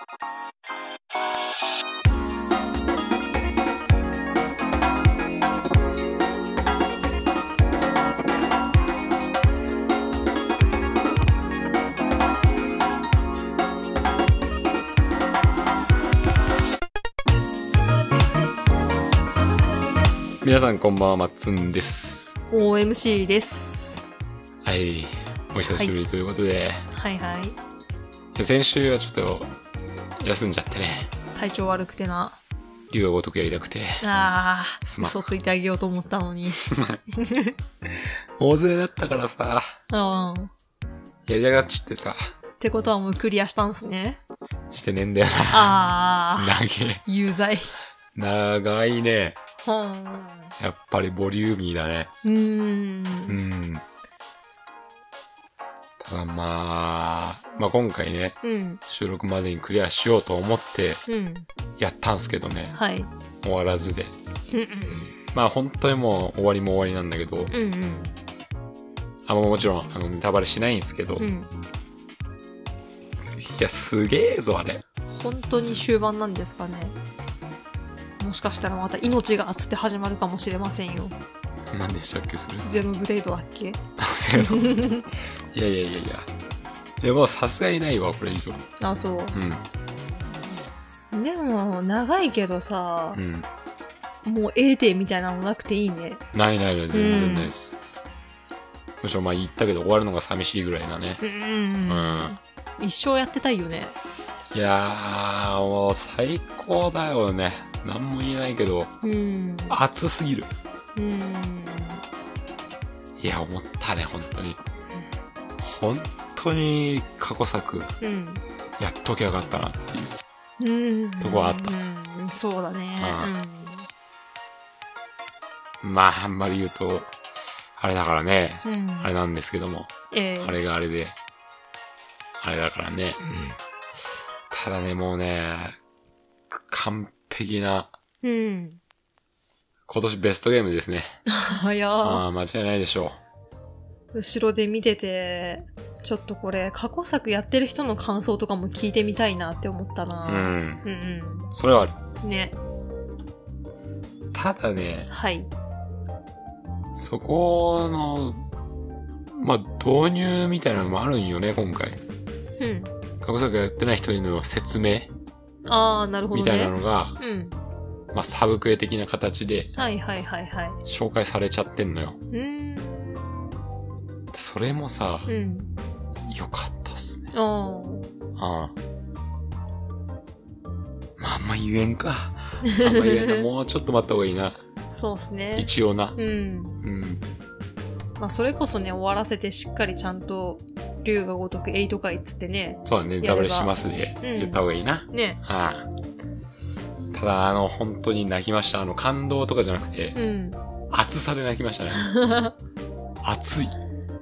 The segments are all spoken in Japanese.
皆さんこんばんは、まっつんです。 OMC です。 はい、お久しぶりということで、 はいはい。 先週はちょっと休んじゃってね。 体調悪くてな。 竜が如くやりたくて。 嘘ついてあげようと思ったのに。 すまん。大連れだったからさ。やりたがっちってさ。 ってことはもうクリアしたんすね。 してねえんだよな。長え。 有罪。 長いね。やっぱりボリューミーだね。ただまあ今回ね、収録までにクリアしようと思ってやったんすけどね、終わらずで。まあ本当にもう終わりも終わりなんだけど、もちろんネタバレしないんすけど、いやすげえぞあれ。 本当に終盤なんですかね。もしかしたらまた命が熱って始まるかもしれませんよ。 何でしたっけそれ。 ゼノブレードだっけ。 いや。でもさすがにないわこれ以上。 そう。でも長いけどさ、もう定みたいなのなくていいね。 ない全然ないです。むしろ言ったけど終わるのが寂しいぐらいだね。 一生やってたいよね。 いやーもう最高だよね。なんも言えないけど、熱すぎる。いや思ったね本当に過去作、やっときゃよかったなっていうとこはあった。 そうだね。 あんまり言うとあれだからね、あれなんですけども、あれがあれであれだからね、ただねもうね完璧な、今年ベストゲームですね。間違いないでしょう。後ろで見てて、ちょっとこれ過去作やってる人の感想とかも聞いてみたいなって思ったな。 それはある。 ね。 ただね。 はい。 そこの導入みたいなのもあるんよね今回。過去作やってない人への説明。 なるほどね。 みたいなのが、サブクエ的な形で、紹介されちゃってんのよ。それもさ、よかったっすね。あんま言えんか。もうちょっと待った方がいいな。 そうっすね。 一応な。 それこそね、終わらせてしっかりちゃんと、竜が如く8回っつってね。 そうだね、ネタバレしますで、言った方がいいな。 ね。 ただ、本当に泣きました。感動とかじゃなくて、熱さで泣きましたね。熱い。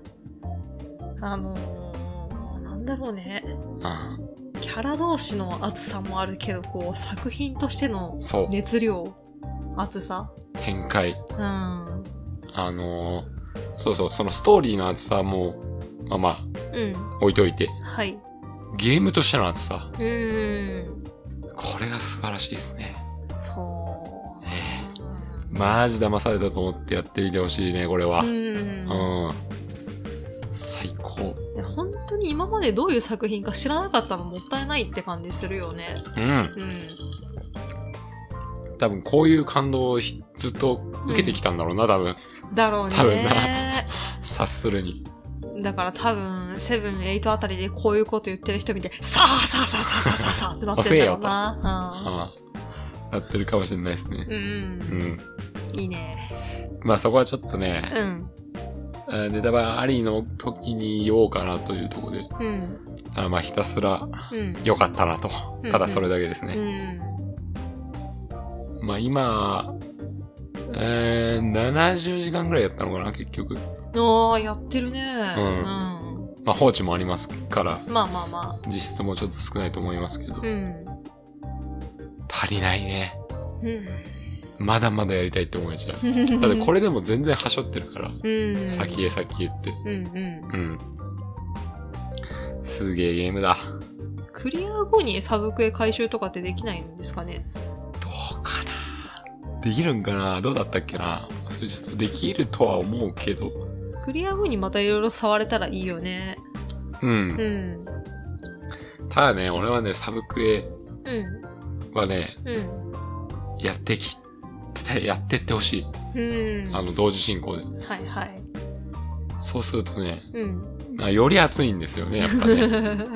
なんだろうね。キャラ同士の熱さもあるけど、作品としての熱量、熱さ。 展開。そう、そのストーリーの熱さも、置いといて。ゲームとしての熱さ。これが素晴らしいですね。 そう。 マジ騙されたと思ってやってみてほしいね、これは。最高。 本当に今までどういう作品か知らなかったのもったいないって感じするよね。 多分こういう感動をずっと受けてきたんだろうな、多分。 だろうね。 多分な。察するに。 だから多分、セブン、エイトあたりでこういうこと言ってる人見て、さあってなってるんだろうな。 なってるかもしれないですね。 いいね。 そこはちょっとね、ネタバレありの時に言おうかなというところで。ひたすら良かったなと。ただそれだけですね。今、70時間ぐらいやったのかな、結局。 やってるね。 放置もありますから。実質もちょっと少ないと思いますけど。足りないね。まだまだやりたいって思えちゃう。ただこれでも全然はしょってるから。先へって。すげえゲームだ。 クリア後にサブクエ回収とかってできないんですかね？ どうかな？できるんかな？どうだったっけな？それちょっとできるとは思うけど。 クリア後にまたいろいろ触れたらいいよね。 うん。ただね、俺はね、サブクエはね、やってってほしい。同時進行で。 はいはい。 そうするとね、より熱いんですよね、やっぱね。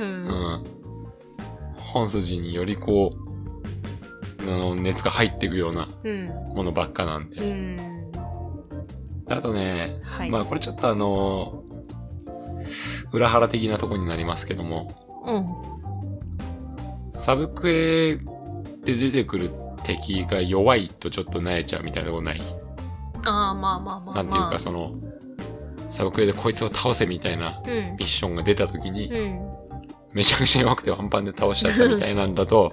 本筋によりこう、熱が入っていくようなものばっかなんで。あとね、まあこれちょっと裏腹的なとこになりますけども、サブクエで出てくる敵が弱いとちょっと萎えちゃうみたいなことない？ ああ、まあまあまあ。 なんていうかサブクエでこいつを倒せみたいなミッションが出た時に、めちゃくちゃ弱くてワンパンで倒しちゃったみたいなんだと、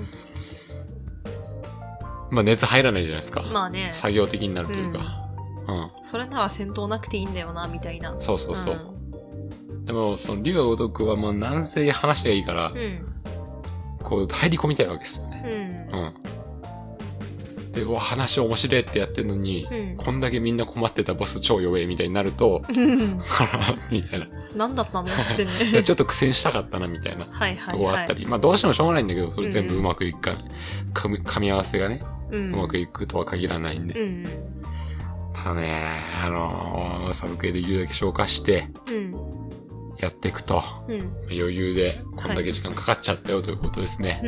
まあ熱入らないじゃないですか。 まあね。 作業的になるというか。 それなら戦闘なくていいんだよな、みたいな。 そうそうそう。でも、竜が如くはもうなんせ話がいいから、こう入り込みたいわけですよね。で、話面白いってやってるのに、こんだけみんな困ってたボス超弱いみたいになると、みたいな。 何だったのってね。 ちょっと苦戦したかったな、みたいな。とこがあったり。まあどうしてもしょうがないんだけど、それ全部うまくいくから、噛み合わせがね、うまくいくとは限らないんで。ただね、サブクエできるだけ消化して、やっていくと、余裕でこんだけ時間かかっちゃったよということですね。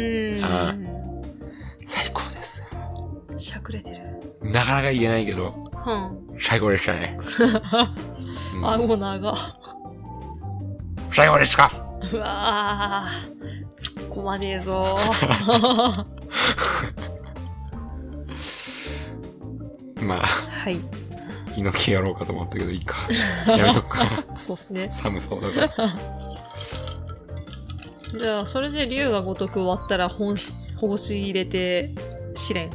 最高です。 しゃくれてる。 なかなか言えないけど、最高でしたね。 顎長。 最高ですか？ うわぁ、突っ込まねえぞ。 まあ、猪木やろうかと思ったけどいいか。やめとくか。 そうっすね。 寒そうだから。 じゃあ、それで竜が如く終わったら本腰入れて試練。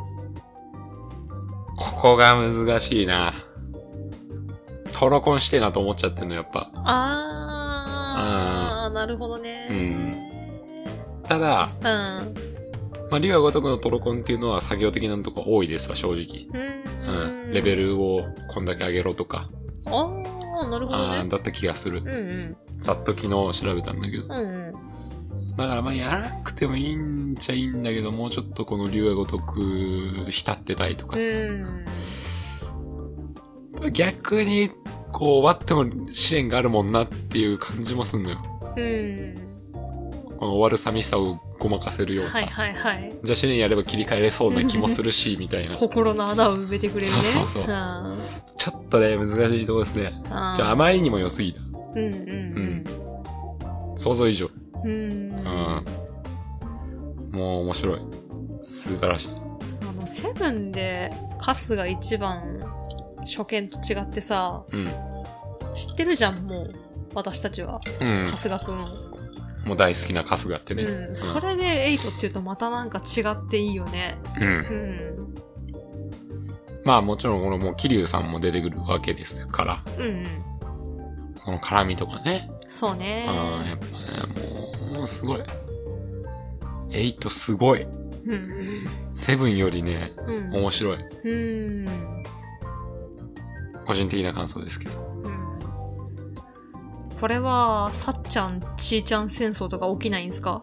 ここが難しいな。トロコンしてなと思っちゃってんの、やっぱ。 なるほどね。 ただ、まあ、竜が如くのトロコンっていうのは作業的なとこ多いですわ、正直。レベルをこんだけ上げろとか。 なるほどね。 だった気がする。ざっと昨日調べたんだけど。だからまあやらなくてもいいんちゃいいんだけど、もうちょっとこの竜が如く浸ってたいとかさ。逆に、こう終わっても試練があるもんなっていう感じもすんのよ。この終わる寂しさをごまかせるような。じゃあ試練やれば切り替えれそうな気もするし、みたいな。 心の穴を埋めてくれるね。 そう。ちょっとね、難しいとこですね。あまりにも良すぎた。想像以上。もう面白い。素晴らしい。 セブンでカスが一番初見と違ってさ、知ってるじゃん、もう。私たちは。春日くん。 もう大好きな春日ってね。 それで8って言うとまたなんか違っていいよね。 まあもちろんこのもう桐生さんも出てくるわけですから。その絡みとかね。 そうね。 やっぱね、もうすごい。8すごい。セブンよりね、面白い。個人的な感想ですけど。 これは、さっちゃん、ちーちゃん戦争とか起きないんすか？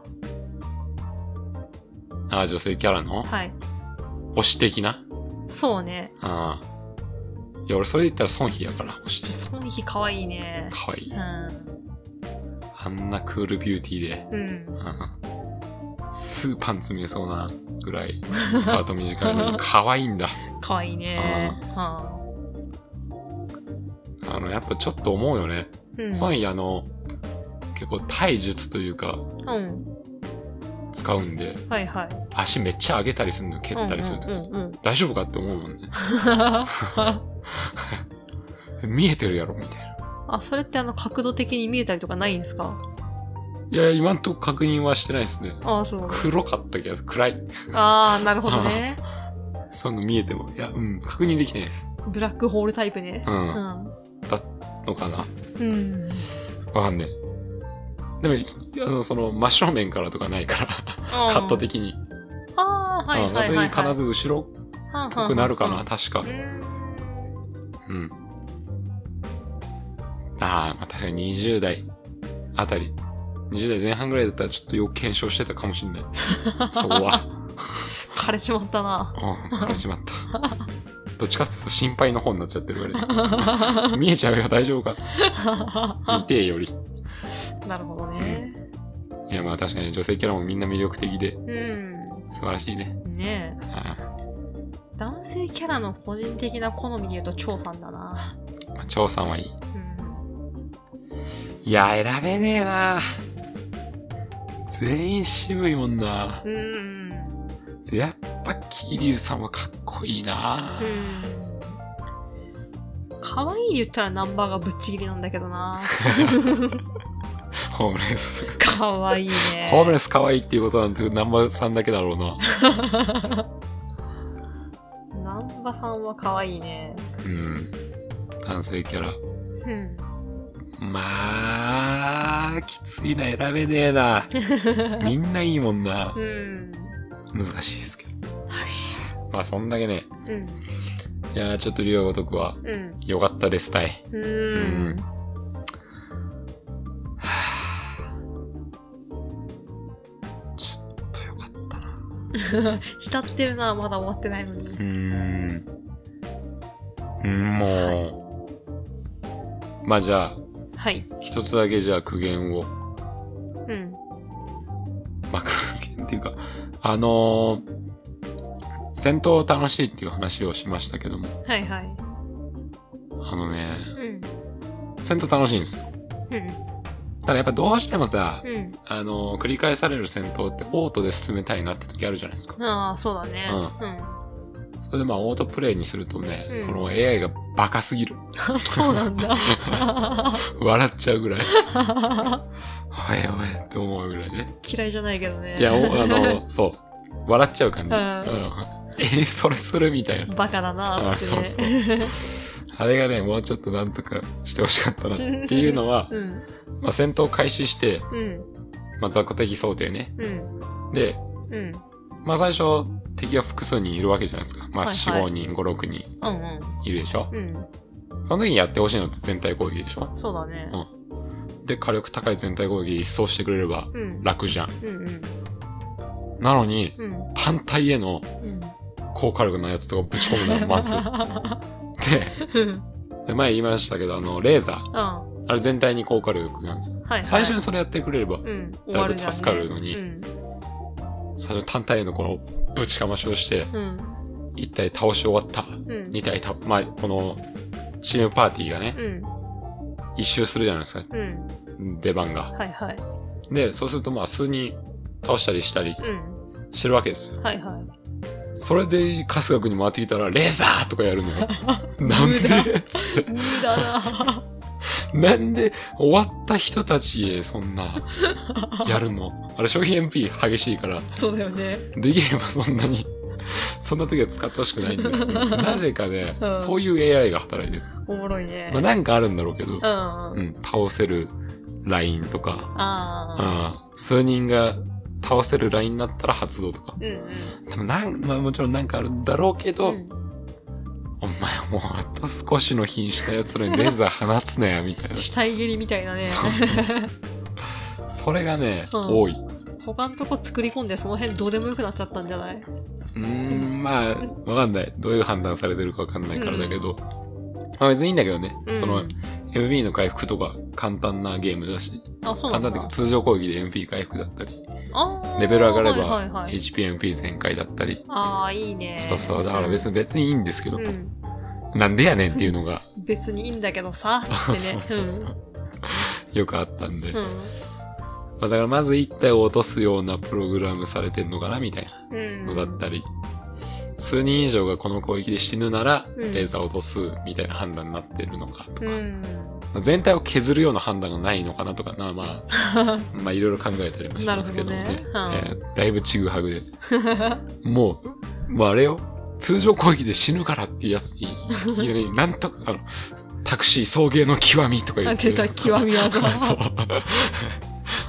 女性キャラの？推し的な？ そうね。 いや、俺それで言ったらソンヒやから、推し。 ソンヒかわいいね。 かわいい。あんなクールビューティーで。すぐパンツ見えそうなぐらい、スカート短いのに可愛いんだ。 可愛いね。 やっぱちょっと思うよね。ソンヒ結構体術というか、使うんで、足めっちゃ上げたりするの、蹴ったりするとき、大丈夫かって思うもんね。見えてるやろみたいな。 それって角度的に見えたりとかないんですか？ いや、今んとこ確認はしてないですね。 そう。 黒かった気がする。暗い。 なるほどね。 そういうの見えても、いや、確認できないです。 ブラックホールタイプね。 だのかな。わかんねえ。 でも、真正面からとかないから、カット的に。 ああ、はいはいはい、はい。 必ず後ろっぽくなるかな、確か。うん。まあ確かに20代あたり、20代前半ぐらいだったらちょっとよく検証してたかもしんない。そこは。 枯れちまったな。 枯れちまった。どっちかっていうと心配の方になっちゃってるからね。見えちゃうよ、大丈夫かって。見てより。 なるほどね。 いや、まあ確かに女性キャラもみんな魅力的で。素晴らしいね。 ねえ。男性キャラの個人的な好みで言うと、張さんだな。 張さんはいい。いや、選べねえな。全員渋いもんな。で、やっぱ、桐生さんはかっこいいな。 可愛い言ったらナンバーがぶっちぎりなんだけどな。 ホームレス。 可愛いね。 ホームレス可愛いっていうことなんてナンバーさんだけだろうな。 ナンバーさんは可愛いね。 男性キャラ。まあ、きついな、選べねえな。みんないいもんな。難しいですけど。はい。まあ、そんだけね。いやー、ちょっと竜が如くは、よかったですたい。ちょっとよかったな。 浸ってるな、まだ終わってないのに。 もう。まあ、じゃあ、 はい。 一つだけじゃあ苦言を。まあ、苦言っていうか、戦闘楽しいっていう話をしましたけども。 はいはい。 戦闘楽しいんですよ。ただやっぱどうしてもさ、繰り返される戦闘ってオートで進めたいなって時あるじゃないですか。 ああ、そうだね。 それでまあオートプレイにするとね、この AI がバカすぎる。 そうなんだ。 笑っちゃうぐらい。おいおいって思うぐらいね。 嫌いじゃないけどね。 いや、そう。笑っちゃう感じ。それするみたいな。 バカだなーって。 そうそう。あれがね、もうちょっとなんとかしてほしかったなっていうのは、まあ戦闘開始して、まあ雑魚敵想定ね。で、まあ最初、敵が複数人いるわけじゃないですか。まあ4、5人、5、6人いるでしょ。その時にやってほしいのって全体攻撃でしょ。 そうだね。 で、火力高い全体攻撃一掃してくれれば楽じゃん。なのに、単体への高火力のやつとかぶち込むのまず。で、前言いましたけど、レーザー。あれ全体に高火力なんですよ。最初にそれやってくれれば、だいぶ助かるのに、最初単体へのこのぶちかましをして、1体倒し終わった。2体まあ、この、チームパーティーがね、一周するじゃないですか。出番が。で、そうするとまあ数人倒したりしたりしてるわけですよ。それで春日君に回ってきたら、レーザーとかやるのよ。なんでつって。 無駄な。 なんで終わった人たちへそんな、やるのあれ消費 MP 激しいから。 そうだよね。 できればそんなに、そんな時は使ってほしくないんですけど、なぜかね、そういう AI が働いてる。 おもろいね。 まあなんかあるんだろうけど、倒せるラインとか、数人が倒せるラインになったら発動とか。でもまあもちろんなんかあるんだろうけど、お前もうあと少しの品種のやつらにレーザー放つなや、みたいな。 死体蹴りみたいなね。 そうそう。それがね、多い。 他のとこ作り込んでその辺どうでもよくなっちゃったんじゃない？ まあ、わかんない。どういう判断されてるかわかんないからだけど。まあ別にいいんだけどね。その、MP の回復とか簡単なゲームだし。 そうなんだ。 簡単っていうか通常攻撃で MP 回復だったり。レベル上がれば HP、MP 全開だったり。 いいね。 そうそう。だから別にいいんですけど。なんでやねんっていうのが。 別にいいんだけどさ、つってね。 そうよくあったんで。だからまず1体を落とすようなプログラムされてんのかなみたいなのだったり。数人以上がこの攻撃で死ぬなら、レーザーを落とすみたいな判断になってるのかとか。全体を削るような判断がないのかなとかな、まあいろいろ考えたりもしますけどね。だいぶちぐはぐで。もうあれよ。通常攻撃で死ぬからっていうやつに、いきなりなんとか、タクシー送迎の極みとか言って。 出た極み技。 そう。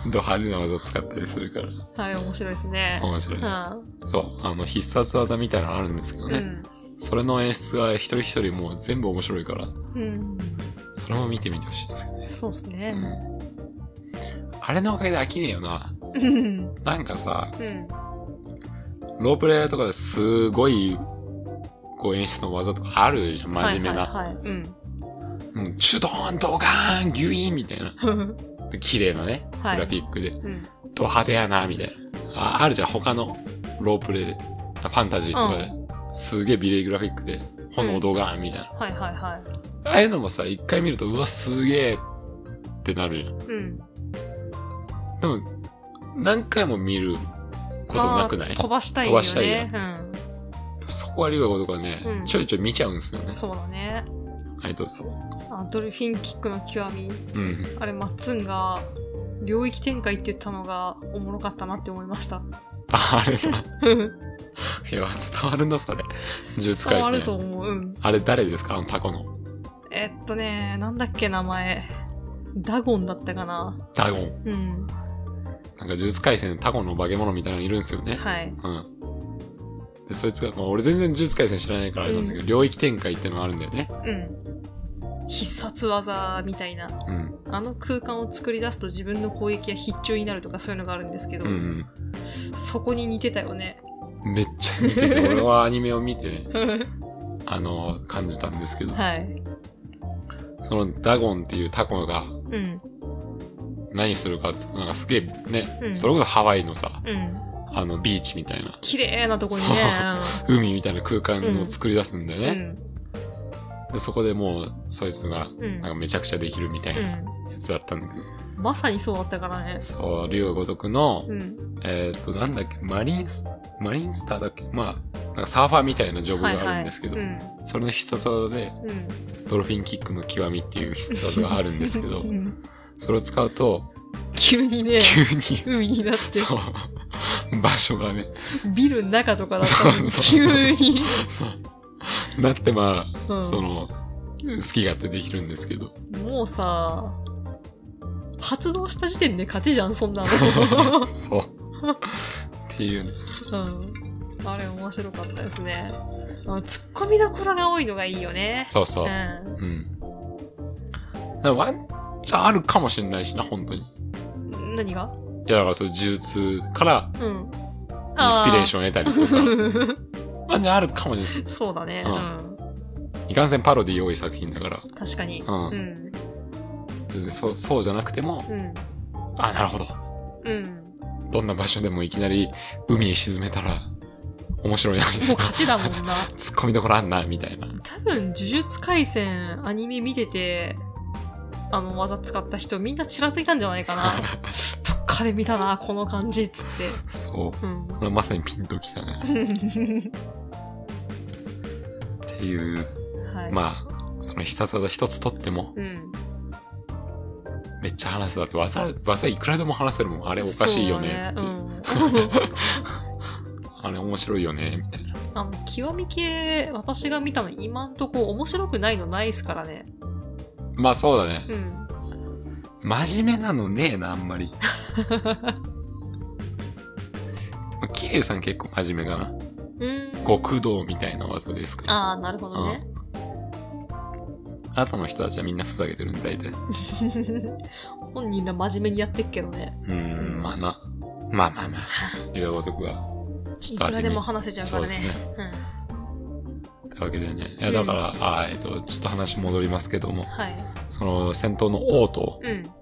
ド派手な技使ったりするから。 あれ面白いですね。 面白いです。そう、必殺技みたいなのあるんですけどね。それの演出が一人一人もう全部面白いから。それも見てみてほしいですよね。 そうですね。 あれのおかげで飽きねえよな。なんかさ、ロープレイとかですごい、こう演出の技とかあるじゃん、真面目な。シュドーン、ドガーン、ギュイーンみたいな。綺麗なね、グラフィックで。ド派手やな、みたいな。あるじゃん、他のロープレイで。ファンタジーとかで。すげえ美麗グラフィックで、炎ドガーンみたいな。ああいうのもさ、一回見ると、うわ、すげえってなるじゃん。でも、何回も見ることなくない？ 飛ばしたいよね。飛ばしたいよ。 そこはリュウゴとかね、ちょいちょい見ちゃうんですよね。 そうだね。 はい、どうぞ。 ドルフィンキックの極み。あれ、マッツンが、領域展開って言ったのがおもろかったなって思いました。 あれだ。いや、伝わるんだ、それ。呪術回戦。 伝わると思う。 あれ誰ですか？タコの。 なんだっけ、名前。ダゴンだったかな。 ダゴン。なんか呪術回戦タコの化け物みたいなのいるんですよね。で、そいつが、まあ俺全然呪術回戦知らないからあれなんだけど、領域展開ってのがあるんだよね。必殺技みたいな。あの空間を作り出すと自分の攻撃が必中になるとかそういうのがあるんですけど、そこに似てたよね。 めっちゃ似てる。俺はアニメを見てね、感じたんですけど。そのダゴンっていうタコが、何するかって、なんかすげえね、それこそハワイのさ、ビーチみたいな。 綺麗なとこにね。 海みたいな空間を作り出すんだよね。でそこでもう、そいつが、なんかめちゃくちゃできるみたいなやつだったんだけど。 まさにそうだったからね。 そう、竜が如くの、なんだっけ、マリンスターだっけ？まあ、なんかサーファーみたいなジョブがあるんですけど、それの必殺技で、ドルフィンキックの極みっていう必殺技があるんですけど、それを使うと、 急に海になって。 そう。場所がね。 ビルの中とかだったのに急に。 そう。なってまあ、好き勝手できるんですけど。 もうさ、発動した時点で勝ちじゃん、そんなの。そう。っていうね。 あれ面白かったですね。突っ込みどころが多いのがいいよね。 そうそう。ワンチャンあるかもしれないしな、本当に。 何が？ いや、だからそういう呪術から、インスピレーションを得たりとか。ワンチャンあるかもしれない。 そうだね。 いかんせんパロディ多い作品だから。 確かに。 そうじゃなくても、なるほど。どんな場所でもいきなり海へ沈めたら、面白いな、みたいな。 もう勝ちだもんな。 突っ込みどころあんな、みたいな。 多分、呪術廻戦、アニメ見てて、技使った人みんなちらついたんじゃないかな。どっかで見たな、この感じ、つって。 そう。これまさにピンときたね。っていう、まあ、その必殺技一つとっても、めっちゃ話すだって技いくらでも話せるもん。あれおかしいよね。あれ面白いよね、みたいな。 極み系、私が見たの今んとこ面白くないのないっすからね。 まあそうだね。真面目なのねえな、あんまり。キリュウさん結構真面目かな。極道みたいな技ですか？ ああ、なるほどね。 あとの人たちはみんなふざけてるんだいたい。 本人ら真面目にやってっけどね。 まあな。まあ。竜が如くは。 いくらでも話せちゃうからね。 そうですね。というわけでね。いや、だから、ちょっと話戻りますけども。その、戦闘の王と、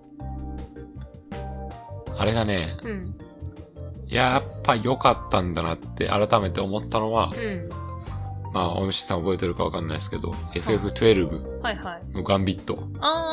あれがね、やっぱ良かったんだなって改めて思ったのは、まあ、おむしさん覚えてるかわかんないですけど、FF12 のガンビット。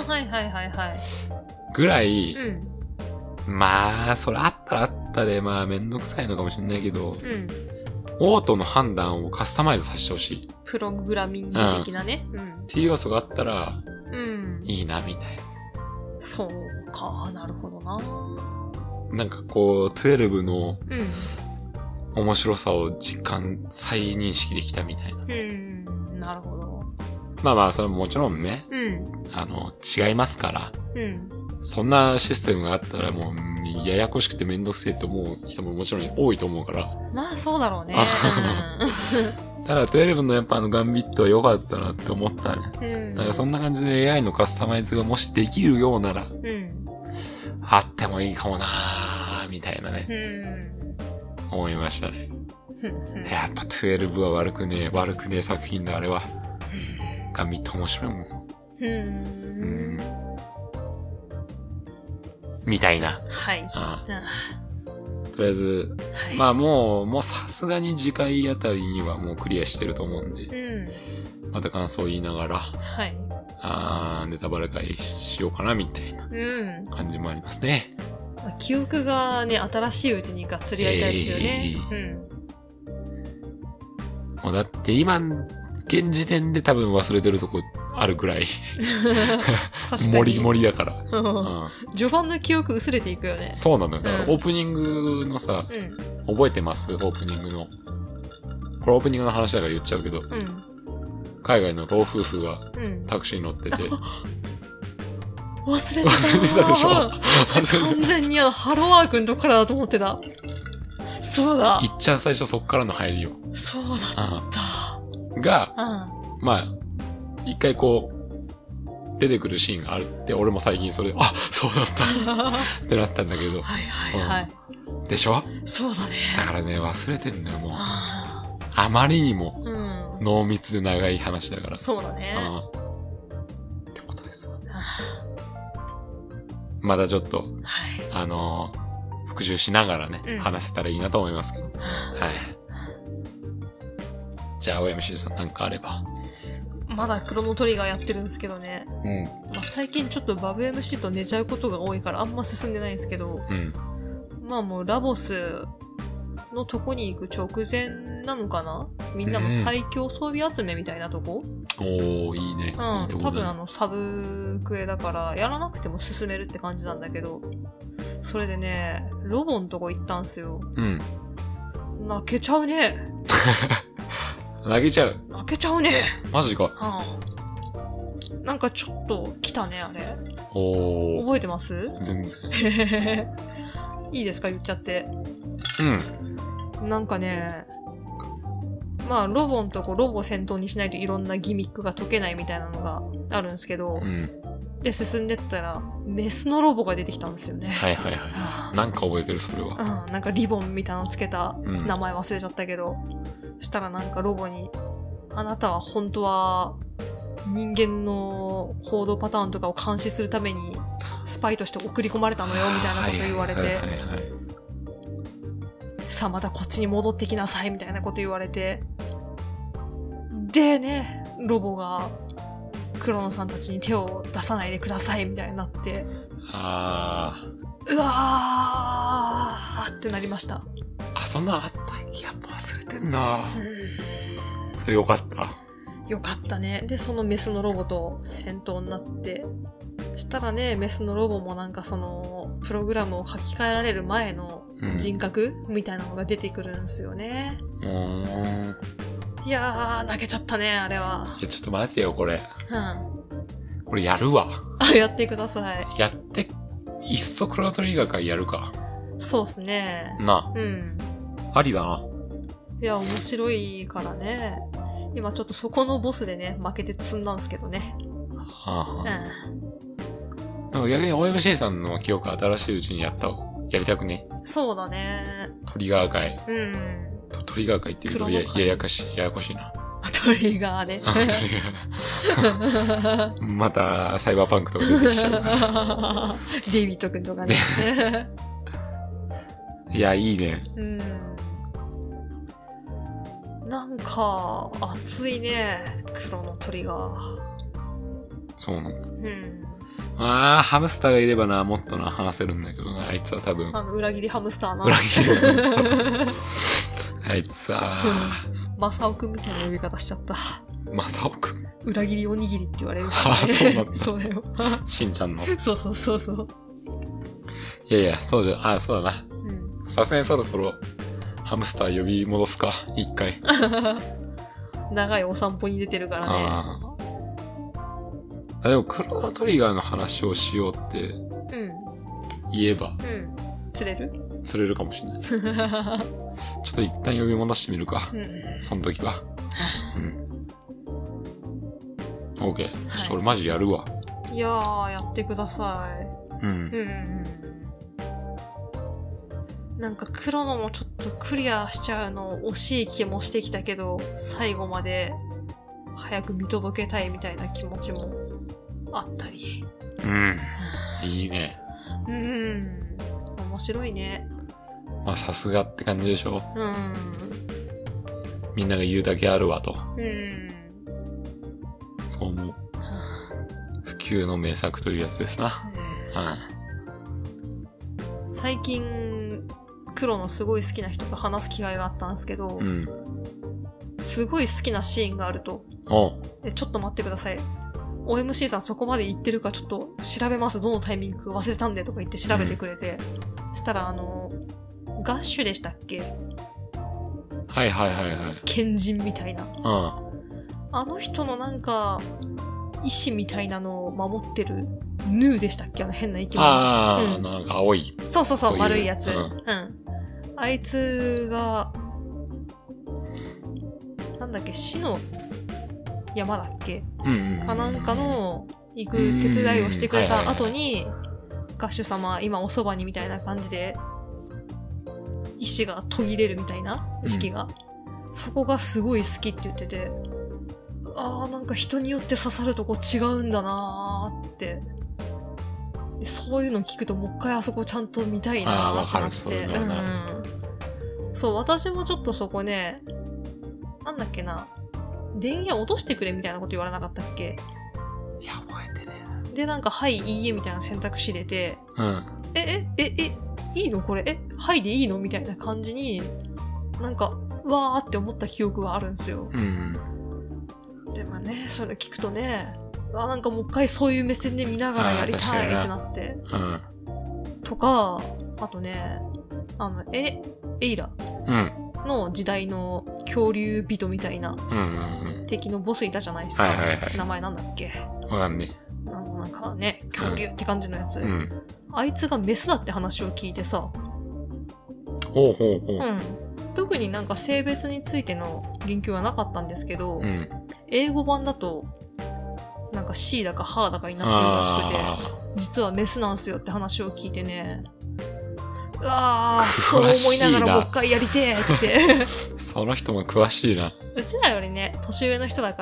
ぐらい、まあ、それあったらあったで、まあ、めんどくさいのかもしれないけど、オートの判断をカスタマイズさせてほしい。 プログラミング的なね。 っていう要素があったら、いいな、みたいな。 そうか、なるほどな。 なんかこう、12の、面白さを再認識できたみたいな。 なるほど。 まあ、それももちろんね、違いますから、そんなシステムがあったらもうにややこしくてめんどくせえと思う人ももちろん多いと思うから。 まあそうだろうね。 ただ12のやっぱガンビットは良かったなって思ったね。なんかそんな感じで AI のカスタマイズがもしできるようなら、あってもいいかもなーみたいなね、思いましたね。やっぱ12は悪くねえ作品だ、あれは。ガンビット面白いもん。みたいな。 はい。 とりあえず、はい、まあもうさすがに次回あたりにはもうクリアしてると思うんで、また感想を言いながら、はい、ネタバレ会しようかなみたいな感じもありますね。 記憶がね、新しいうちにがっつりやりたいですよね。 もうだって今、現時点で多分忘れてるとこあるぐらい。もりもりだから。 序盤の記憶薄れていくよね。 そうなのよ。だからオープニングのさ、覚えてます？オープニングの。これオープニングの話だから言っちゃうけど、海外の老夫婦がタクシーに乗ってて。 忘れてたでしょ。完全にハロワークのとこからだと思ってた。そうだ。 いっちゃん最初そっからの入りよ。 そうだった。 が、まあ、一回こう、出てくるシーンがあるって、俺も最近それで、あ、そうだったってなったんだけど。 はいはいはい。 でしょ？ そうだね。 だからね、忘れてんだよ、もう。あまりにも、濃密で長い話だから。 そうだね。 ってことですわ。まだちょっと、復習しながらね、話せたらいいなと思いますけど。はい。じゃあ、OMC さんなんかあれば。 まだクロノトリガーやってるんですけどね。まあ、最近ちょっとバブ MC と寝ちゃうことが多いからあんま進んでないんですけど、まあもうラボスのとこに行く直前なのかな？みんなの最強装備集めみたいなとこ？ おー、いいね。 多分サブクエだからやらなくても進めるって感じなんだけど、それでね、ロボんとこ行ったんすよ。泣けちゃうね。 泣けちゃう。 泣けちゃうね。 マジか。 なんかちょっと来たね、あれ。覚えてます？ 全然。 いいですか、言っちゃって。なんかね、まあ、ロボんとこロボ先頭にしないといろんなギミックが解けないみたいなのがあるんですけど、で、進んでったら、メスのロボが出てきたんですよね。 はいはいはい。なんか覚えてる、それは。 なんかリボンみたいなのつけた名前忘れちゃったけど、したらなんかロボに、あなたは本当は人間の行動パターンとかを監視するためにスパイとして送り込まれたのよみたいなこと言われて、さあまたこっちに戻ってきなさいみたいなこと言われて、でね、ロボがクロノさんたちに手を出さないでくださいみたいになって、うわーってなりました。 あ、そんなあったっけ？やっぱ忘れてんな。それよかった。 よかったね。で、そのメスのロボと戦闘になって、したらね、メスのロボもなんかその、プログラムを書き換えられる前の人格、みたいなのが出てくるんですよね。いやー、泣けちゃったね、あれは。 いや、ちょっと待ってよ、これ。これやるわ。 やってください。 やって、いっそクロノトリガー会やるか。 そうっすね。 ありだな。 いや、面白いからね。今ちょっとそこのボスでね、負けて積んだんですけどね。 なんか逆に OMC さんの記憶新しいうちにやりたくね？ そうだね。 トリガー会。トリガー会っていうとややこしいな。 トリガーね。 またサイバーパンクとか出てきちゃうな。 デイビッド君とかね。 いや、いいね。 なんか、熱いね。クロノトリガー。 そうなの。ハムスターがいればな、もっとな、話せるんだけどな、あいつは多分。 裏切りハムスターな。 裏切りハムスター。あいつさ、 マサオくんみたいな呼び方しちゃった。 マサオくん？ 裏切りおにぎりって言われるからね。そうなんだ。 そうだよ。 しんちゃんの。 そう。 いやいや、そうだな。さすがにそろそろ、ハムスター呼び戻すか、一回。 長いお散歩に出てるからね。 でも、クロノトリガーの話をしようって、言えば、 釣れるかもしれない。ちょっと一旦読み戻してみるか。その時は。OK。俺マジやるわ。 いやー、やってください。なんかクロノもちょっとクリアしちゃうの惜しい気もしてきたけど、最後まで早く見届けたいみたいな気持ちもあったり。 いいね。 面白いね。 まあさすがって感じでしょ。みんなが言うだけあるわと。そう思う。不朽の名作というやつですな。 最近、黒のすごい好きな人と話す機会があったんですけど、すごい好きなシーンがあると。ちょっと待ってください。OMC さんそこまで言ってるかちょっと調べます。どのタイミングか忘れたんでとか言って調べてくれて。したらガッシュでしたっけ？ はい。 賢人みたいな。あの人のなんか、意志みたいなのを守ってる、ヌーでしたっけ？変な生き物。 なんか青い。 そう、丸いやつ。あいつが、なんだっけ、死の山だっけ？かなんかの行く手伝いをしてくれた後に、ガッシュ様、今おそばにみたいな感じで、意志が途切れるみたいな意識が。そこがすごい好きって言ってて、なんか人によって刺さるとこ違うんだなーって。でそういうの聞くともう一回あそこちゃんと見たいなーってなって。そう、私もちょっとそこね、なんだっけな、電源落としてくれみたいなこと言われなかったっけ？ いや、覚えてね。 で、なんか、はい、いいえみたいな選択肢出て、いいのこれ？はいでいいのみたいな感じに、なんか、うわーって思った記憶はあるんですよ。でもね、そういうの聞くとね、なんかもう一回そういう目線で見ながらやりたいってなって。とか、あとね、エイラの時代の恐竜人みたいな敵のボスいたじゃないですか。名前なんだっけ？ わかんねえ。 なんかね、恐竜って感じのやつ。あいつがメスだって話を聞いてさ。特になんか性別についての言及はなかったんですけど、英語版だと、なんか C だかハーだかになってるらしくて、実はメスなんすよって話を聞いてね、そう思いながらもう一回やりてーって。 その人も詳しいな。 うちらよりね、年上の人だから、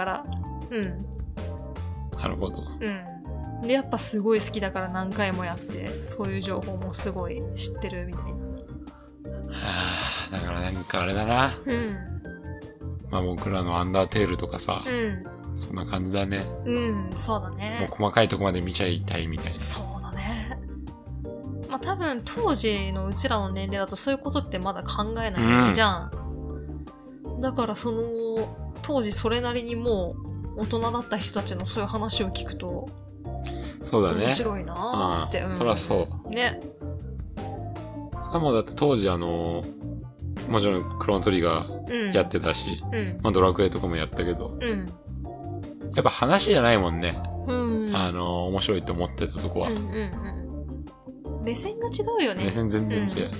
なるほど。 で、やっぱすごい好きだから何回もやって、そういう情報もすごい知ってるみたいな。 だからなんかあれだな。まあ僕らのアンダーテールとかさ、そんな感じだね。 そうだね。 もう細かいとこまで見ちゃいたいみたいな。 そうだね。まあ多分当時のうちらの年齢だとそういうことってまだ考えないじゃん。だから当時それなりにもう大人だった人たちのそういう話を聞くと、 そうだね。 面白いなーって。 そらそう。ね。さもだって当時もちろんクロノトリガーやってたし、まあドラクエとかもやったけど、やっぱ話じゃないもんね。面白いって思ってたとこは。 目線が違うよね。 目線全然違う。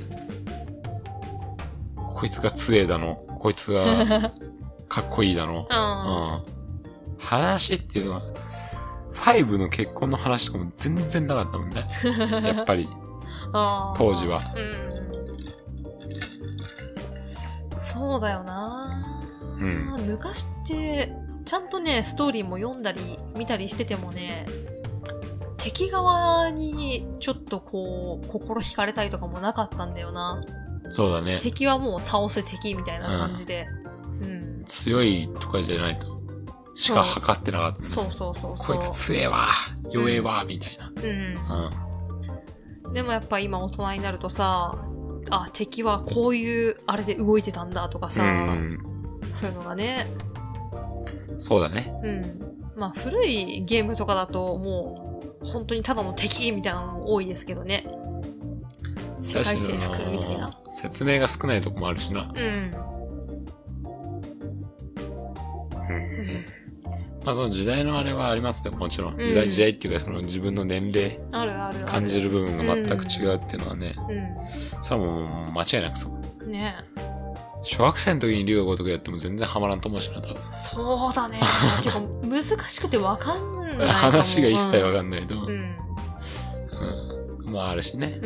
こいつが強えだの、こいつがかっこいいだの。話っていうのは、5の結婚の話とかも全然なかったもんね。やっぱり。当時は。 そうだよな、昔ってちゃんとねストーリーも読んだり見たりしててもね、敵側にちょっとこう心惹かれたりとかもなかったんだよな。 そうだね。 敵はもう倒す敵みたいな感じで、 強いとかじゃないとしか測ってなかった、ね。 そう。 こいつ強えわ、弱えわ、みたいな。 でもやっぱ今大人になるとさ、敵はこういうあれで動いてたんだとかさ、そういうのがね。 そうだね。 まあ古いゲームとかだともう本当にただの敵みたいなのも多いですけどね。世界征服みたいな。 説明が少ないとこもあるままあその時代のあれはありますよ、もちろん。時代っていうかその自分の年齢。感じる部分が全く違うっていうのはね。それはもう間違いなくそう。ね。小学生の時に龍が如くやっても全然ハマらんと思うしな、多分。 そうだね。てか難しくてわかんないかも。 話が一切わかんないと。まああるしね。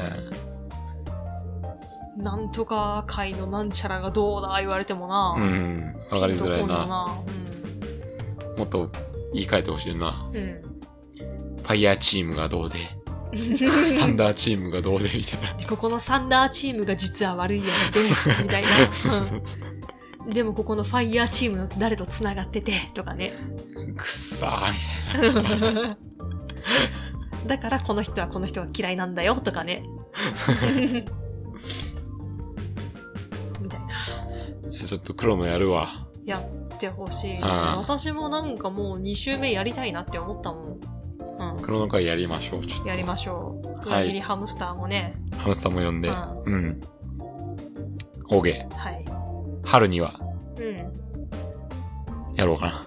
なんとか会のなんちゃらがどうだ言われてもな。 わかりづらいな。もっと言い換えてほしいな。ファイヤーチームがどうで。サンダーチームがどうでみたいな。 ここのサンダーチームが実は悪いやつで、みたいな。でもここのファイヤーチームの誰と繋がってて、とかね。 くっさー、みたいな。 だからこの人はこの人が嫌いなんだよ、とかね。みたいな。 ちょっと黒のやるわ。 やってほしい。私もなんかもう2週目やりたいなって思ったもん。 黒の会やりましょう。 やりましょう。裏切りハムスターもね。 ハムスターも呼んで。オーゲー。はい。春には。やろうかな。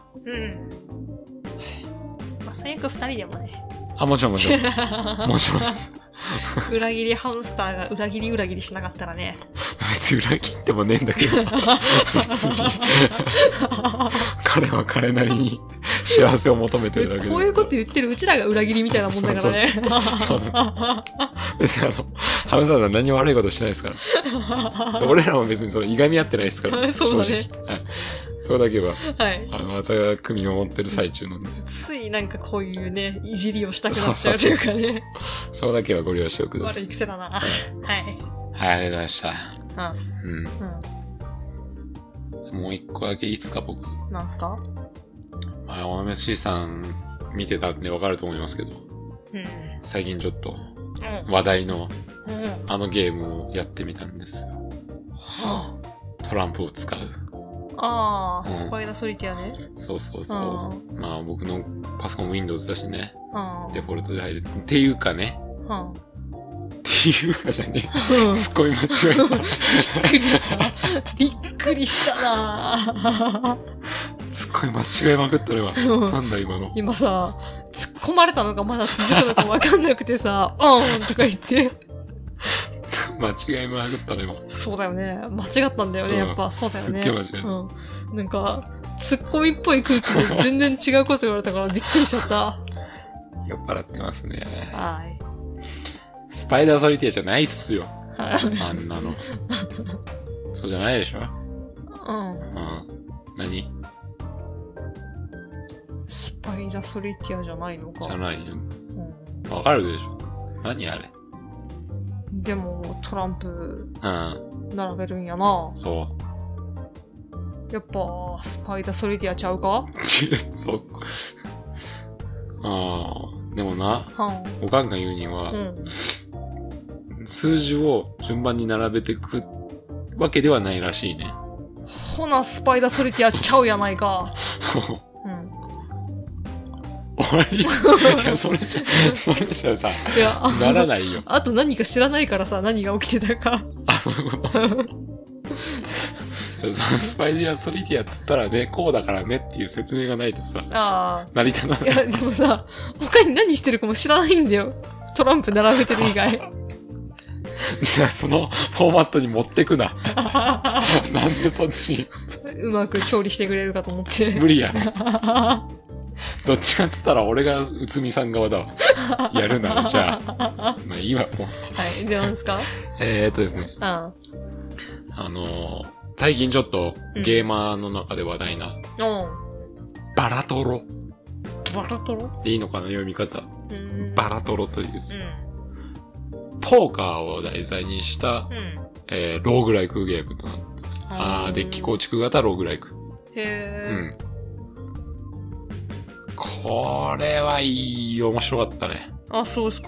まあ、最悪2人でもね。 もちろん。もちろんです。 裏切りハムスターが裏切りしなかったらね。 別に裏切ってもねえんだけど。別に。彼は彼なりに幸せを求めてるだけです。 こういうこと言ってるうちらが裏切りみたいなもんだからね。 そうだ。別にハムスターは何も悪いことしてないですから。俺らも別にそれいがみ合ってないですから。 そうだね。 それだけは、また組を持ってる最中なんで。 ついなんかこういうね、いじりをしたくなっちゃうというかね。 それだけはご了承ください。 悪い癖だな。はい。 はい、ありがとうございました。もう一個だけいいっすか、僕。 なんすか？ まあ、OMC さん見てたんでわかると思いますけど、最近ちょっと話題のあのゲームをやってみたんですよ。トランプを使う。 スパイダーソリティアね。 そう。まあ僕のパソコン Windows だしね。デフォルトで入る。っていうかね。っていうかじゃねえ。すごい間違えた。 びっくりしたなすっごい間違えまくったねわ。なんだ今の。 今さ、突っ込まれたのがまだ続くのかわかんなくてさ、とか言って。 間違えまくったね今。 そうだよね。間違ったんだよね、やっぱ。そうだよね。 すっげえ間違えた。 なんか、ツッコミっぽい空気で全然違うこと言われたからびっくりしちゃった。 酔っ払ってますね。はい。スパイダーソリティアじゃないっすよ。あんなの。そうじゃないでしょ？何？ スパイダーソリティアじゃないのか。 じゃないよ。わかるでしょ？何あれ？ でも、トランプ、並べるんやな。 そう。 やっぱ、スパイダーソリティアちゃうか？ そう。でもな、おかんが言うには、数字を順番に並べてくわけではないらしいね。 ほな、スパイダーソリティアちゃうやないか。 終わりいや、それじゃさ、ならないよ。 あと何か知らないからさ、何が起きてたか。 そういうことスパイダーソリティアっつったらね、こうだからねっていう説明がないとさ、成り立たない。 いや、でもさ、他に何してるかも知らないんだよ。トランプ並べてる以外。 じゃあそのフォーマットに持ってくな。なんでそっちに。 うまく調理してくれるかと思って。 無理やね。どっちかっつったら俺が内海さん側だわ。やるならじゃあ。まあいいわ、もう。 はい、で、何ですか？ ですね。最近ちょっとゲーマーの中で話題な、バラトロ。 バラトロでいいのかな、読み方。バラトロという。ポーカーを題材にした、ローグライクゲームとなって。デッキ構築型ローグライク。へー。これ面白かったね。 そうですか。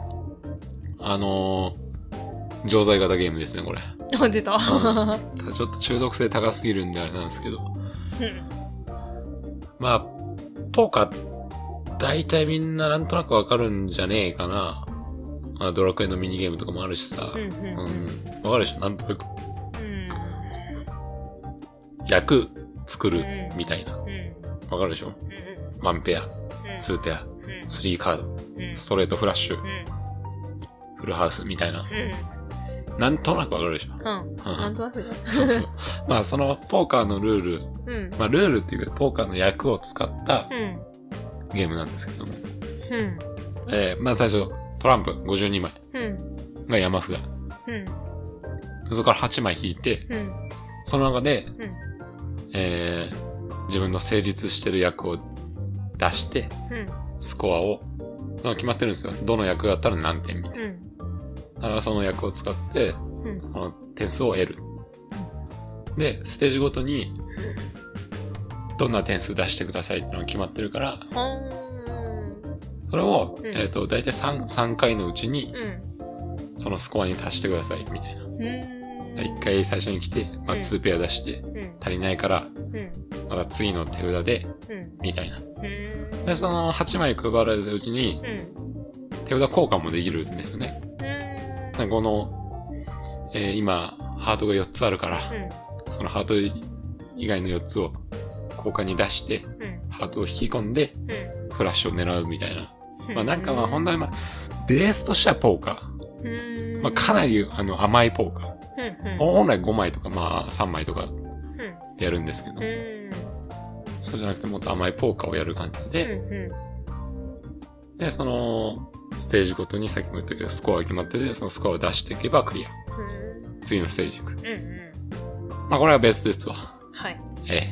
錠剤型ゲームですね、これ。 出た。 ただちょっと中毒性高すぎるんであれなんですけど。まあ、ポーカー、大体みんななんとなくわかるんじゃねえかな。ドラクエのミニゲームとかもあるしさ。わかるでしょ、なんとなく。役作るみたいな。 わかるでしょ？1ペア、2ペア、3カード、ストレートフラッシュ、フルハウスみたいな。なんとなくわかるでしょ？ なんとなくね。 そうそう。まあそのポーカーのルール、まあルールっていうかポーカーの役を使ったゲームなんですけども。まあ最初トランプ52枚が山札。そこから8枚引いて、その中で、自分の成立してる役を出して、スコアを、決まってるんですよ。どの役だったら何点みたいな。だからその役を使って、点数を得る。で、ステージごとに、どんな点数出してくださいっていうのが決まってるから、それを、だいたい3回のうちに、そのスコアに達してくださいみたいな。1回最初に来て、まあ2ペア出して、足りないから、また次の手札で、みたいな。で、その8枚配られたうちに、手札交換もできるんですよね。この、今、ハートが4つあるから、そのハート以外の4つを交換に出して、ハートを引き込んで、フラッシュを狙うみたいな。まあなんかまあ本当にベースとしてはポーカー。まあかなり甘いポーカー。本来5枚とかまあ3枚とかやるんですけど、そうじゃなくてもっと甘いポーカーをやる感じで、で、そのステージごとにさっきも言ったけどスコアが決まってて、そのスコアを出していけばクリア。次のステージ行く。まあこれがベースですわ。 はい。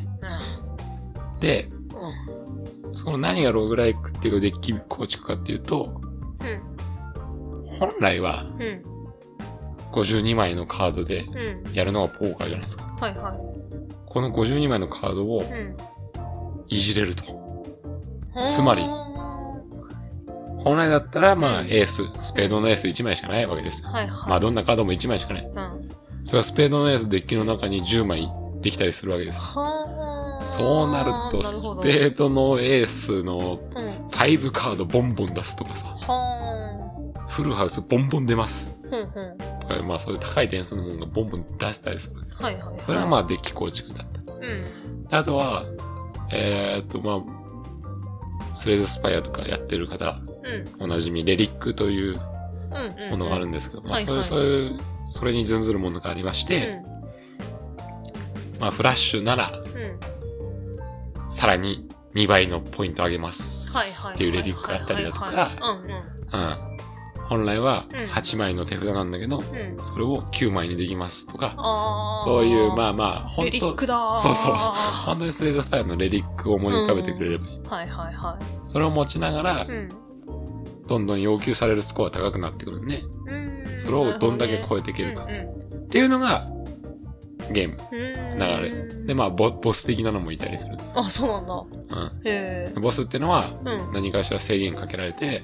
で、その何がローグライクっていうデッキ構築かっていうと、本来は、52枚のカードでやるのがポーカーじゃないですか。 はいはい。 この52枚のカードをいじれると。つまり、本来だったらまあエース、スペードのエース1枚しかないわけですよ。 はいはい。 まあどんなカードも1枚しかない。それはスペードのエースデッキの中に10枚できたりするわけです。そうなると、スペードのエースの5カードボンボン出すとかさ。フルハウスボンボン出ます。まあそういう高い点数のものがボンボン出せたりする。それはまあデッキ構築だった。あとは、まあ、スレイズスパイアとかやってる方、おなじみレリックというものがあるんですけど、まあそういう、それに準ずるものがありまして、まあフラッシュなら、さらに2倍のポイント上げますっていうレリックがあったりだとか、本来は8枚の手札なんだけど、それを9枚にできますとか、そういう、まあまあ、本当レリックだー。 そうそう。本当にスレイズスパイアのレリックを思い浮かべてくれればいい。それを持ちながら、どんどん要求されるスコア高くなってくるね。それをどんだけ超えていけるか。っていうのが、ゲーム。流れ。で、まあ、ボス的なのもいたりするんですよ。 あ、そうなんだ。 ボスってのは、何かしら制限かけられて、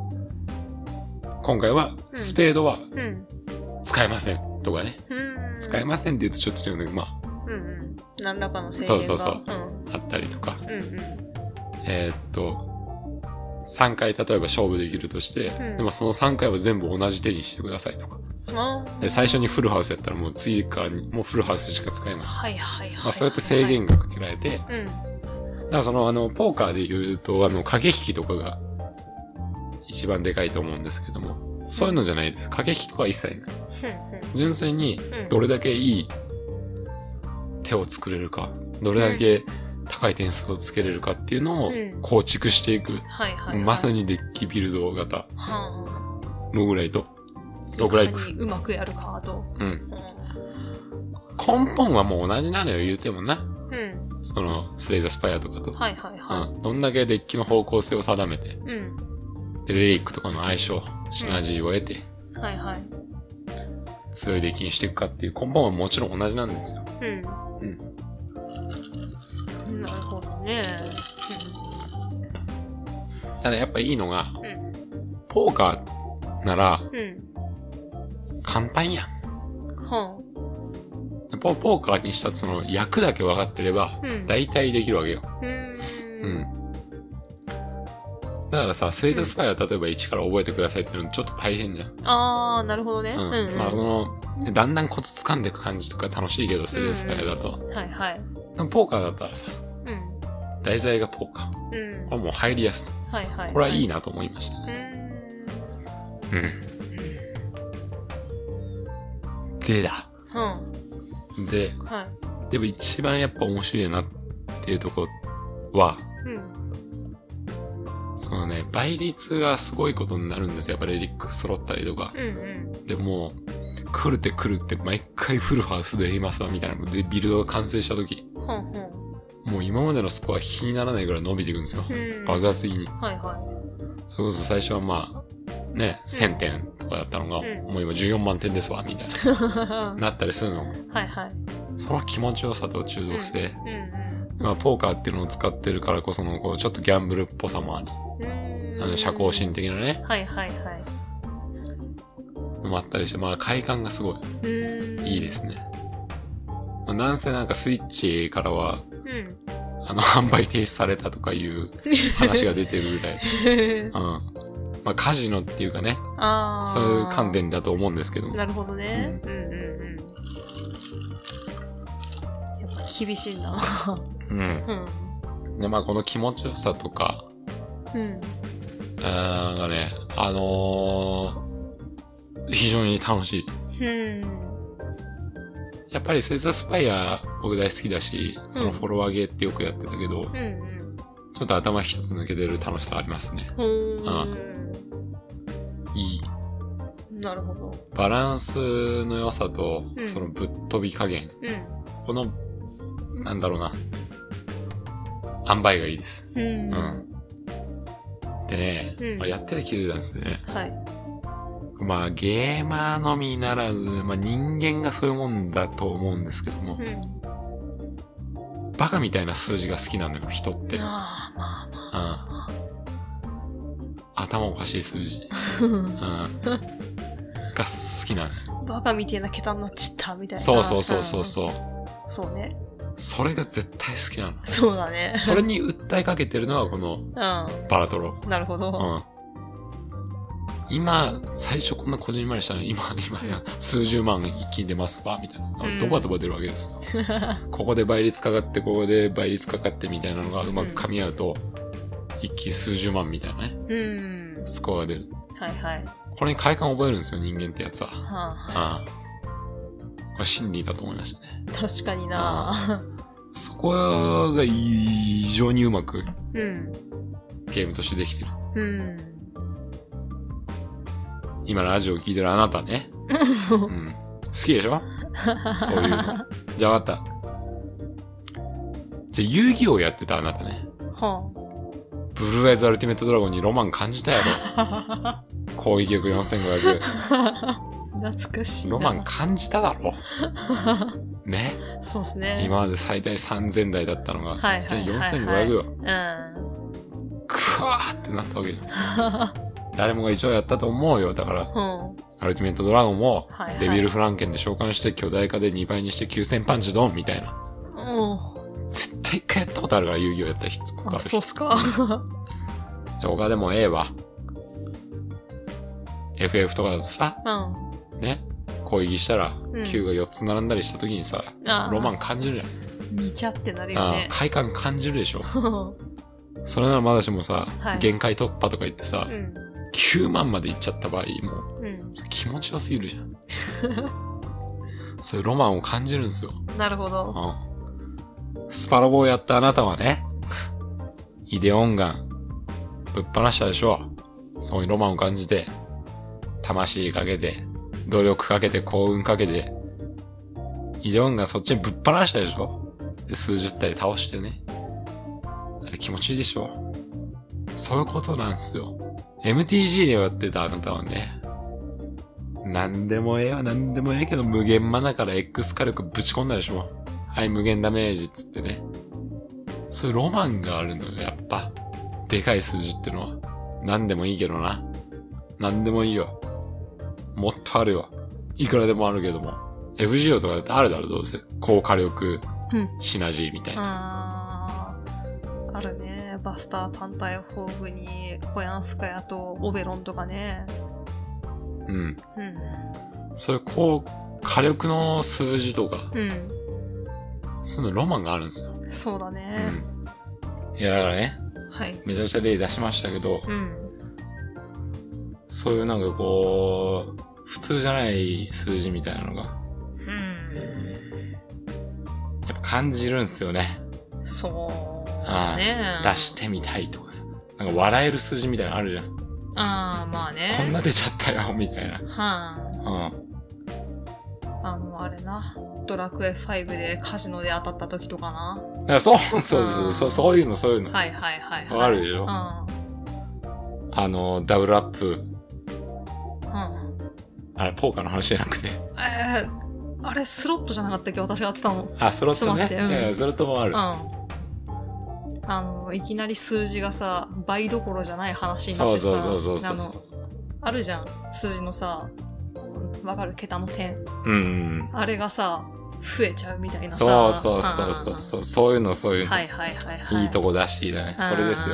今回は、スペードは、使えませんとかね。使えませんって言うとちょっと違うんだけど、まあ。 何らかの制限が。 そう。あったりとか。3回例えば勝負できるとして、でもその3回は全部同じ手にしてくださいとか。で、最初にフルハウスやったらもう次からもうフルハウスしか使えません。まあそうやって制限がかけられて、だからそのポーカーで言うと駆け引きとかが一番でかいと思うんですけども、そういうのじゃないです。駆け引きとかは一切ない。純粋にどれだけいい手を作れるか、どれだけ高い点数をつけれるかっていうのを構築していく。まさにデッキビルド型。ローグライト。ローグライク。 うまくやるカード。 根本はもう同じなのよ、言うてもな。その、スレイザースパイアとかと。どんだけデッキの方向性を定めて。で、レリックとかの相性、シナジーを得て。強いデッキにしていくかっていう根本はもちろん同じなんですよ。 なるほどね。 ただやっぱいいのが、ポーカーなら、簡単やん。ポーカーにしたその役だけ分かってれば、大体できるわけよ。だからさ、スレイザースパイア例えば1から覚えてくださいっていうのちょっと大変じゃん。 なるほどね。 まあその、だんだんコツ掴んでいく感じとか楽しいけど、スレイザースパイアだと。ポーカーだったらさ、 題材がポーカー。これもう入りやすい。はいはい。これはいいなと思いましたね。でだ。で、でも一番やっぱ面白いなっていうとこは、そのね、倍率がすごいことになるんですよ。やっぱレリック揃ったりとか。でも、来るって毎回フルハウスで言いますわみたいなので、ビルドが完成した時、もう今までのスコア比にならないぐらい伸びていくんですよ。爆発的に。それこそ最初はまあ、ね、1000点とかだったのが、もう今14万点ですわ、みたいな。なったりするの。その気持ちよさと中毒性。まあ、ポーカーっていうのを使ってるからこその、こう、ちょっとギャンブルっぽさもあり。社交心的なね。のもあったりして、まあ、快感がすごい。いいですね。まあ、なんせなんかスイッチからは、販売停止されたとかいう話が出てるぐらい。まあ、カジノっていうかね。そういう観点だと思うんですけども。 なるほどね。やっぱ厳しいな。 で、まあ、この気持ちよさとか、がね、非常に楽しい。やっぱりセザースパイア僕大好きだし、そのフォロワーゲーってよくやってたけど、ちょっと頭一つ抜けてる楽しさありますね。いい。 なるほど。 バランスの良さと、そのぶっ飛び加減。この、なんだろうな。塩梅がいいです。でね、まあ、やってて気づいたんですね。まあ、ゲーマーのみならず、まあ、人間がそういうもんだと思うんですけども、バカみたいな数字が好きなのよ、人って。頭おかしい数字。が好きなんですよ。 バカみたいな桁になっちったみたいな。 そう。 そうね。 それが絶対好きなの。 そうだね。 それに訴えかけてるのはこの、バラトロ。 なるほど。 今、最初こんなこじんまりしたの今や、数十万一気に出ますわ、みたいな。ドバドバ出るわけですよ。ここで倍率かかって、ここで倍率かかってみたいなのがうまく噛み合うと、一気に数十万みたいなね。スコアが出る。これに快感を覚えるんですよ、人間ってやつは。これ真理だと思いましたね。 確かにな。 そこが異常にうまく、ゲームとしてできてる。今ラジオ聞いてるあなたね。好きでしょそういうの。じゃあわかった。じゃあ遊戯王やってたあなたね。ブルーアイズアルティメットドラゴンにロマン感じたやろ。攻撃力4500。 懐かしいな。 ロマン感じただろ。ね。 そうですね。 今まで最大3000台だったのが、4500よ。くわーってなったわけよ。誰もが一応やったと思うよ。だから、アルティメットドラゴンも、デビルフランケンで召喚して巨大化で2倍にして9000パンチドンみたいな。絶対一回やったことあるから、遊戯王やったことある人。 そうっすか。 他でもええわ。FF とかだとさ、ね、攻撃したら、Q が4つ並んだりした時にさ、ロマン感じるじゃん。 似ちゃってなるよね。 快感感じるでしょ。それならまだしもさ、限界突破とか言ってさ、9万までいっちゃった場合、もう、気持ちよすぎるじゃん。そういうロマンを感じるんですよ。 なるほど。 スパロボをやったあなたはね、イデオンガン、ぶっ放したでしょ。そういうロマンを感じて、魂かけて、努力かけて、幸運かけて、イデオンガンそっちにぶっ放したでしょ。で、数十体倒してね。あれ気持ちいいでしょ。そういうことなんですよ。MTG でやってたあなたはね、なんでもええわ、なんでもええけど無限マナから X 火力ぶち込んだでしょ。はい、無限ダメージっつってね。そういうロマンがあるのよ、やっぱ。でかい数字ってのは。なんでもいいけどな。なんでもいいよ。もっとあるよ。いくらでもあるけども。FGO とかだってあるだろ、どうせ。高火力、シナジーみたいな。 あるね。バスター単体宝具に、コヤンスカヤとオベロンとかね。 そういう火力の数字とか。そういうのロマンがあるんですよ。 そうだね。 いや、だからね、 はい。 めちゃくちゃ例出しましたけど、 うん。 そういうなんかこう、普通じゃない数字みたいなのが、やっぱ感じるんすよね。 そうね。 出してみたいとかさ。なんか笑える数字みたいなのあるじゃん。 ああ、まあね。 こんな出ちゃったよ、みたいな。 はあ。あれな。ドラクエ5でカジノで当たった時とかな。 そういうの。 はいはいはい。 わかるでしょ。ダブルアップ。あれ、ポーカーの話じゃなくて。 あれ、スロットじゃなかったっけ私がやってたの。 スロットね。いや、スロットもある。 いきなり数字がさ、倍どころじゃない話になってさ。そう。あるじゃん。数字のさ、わかる桁の点。あれがさ、増えちゃうみたいなさ。そういうの。 はい。 いいとこ出しだね。それですよ。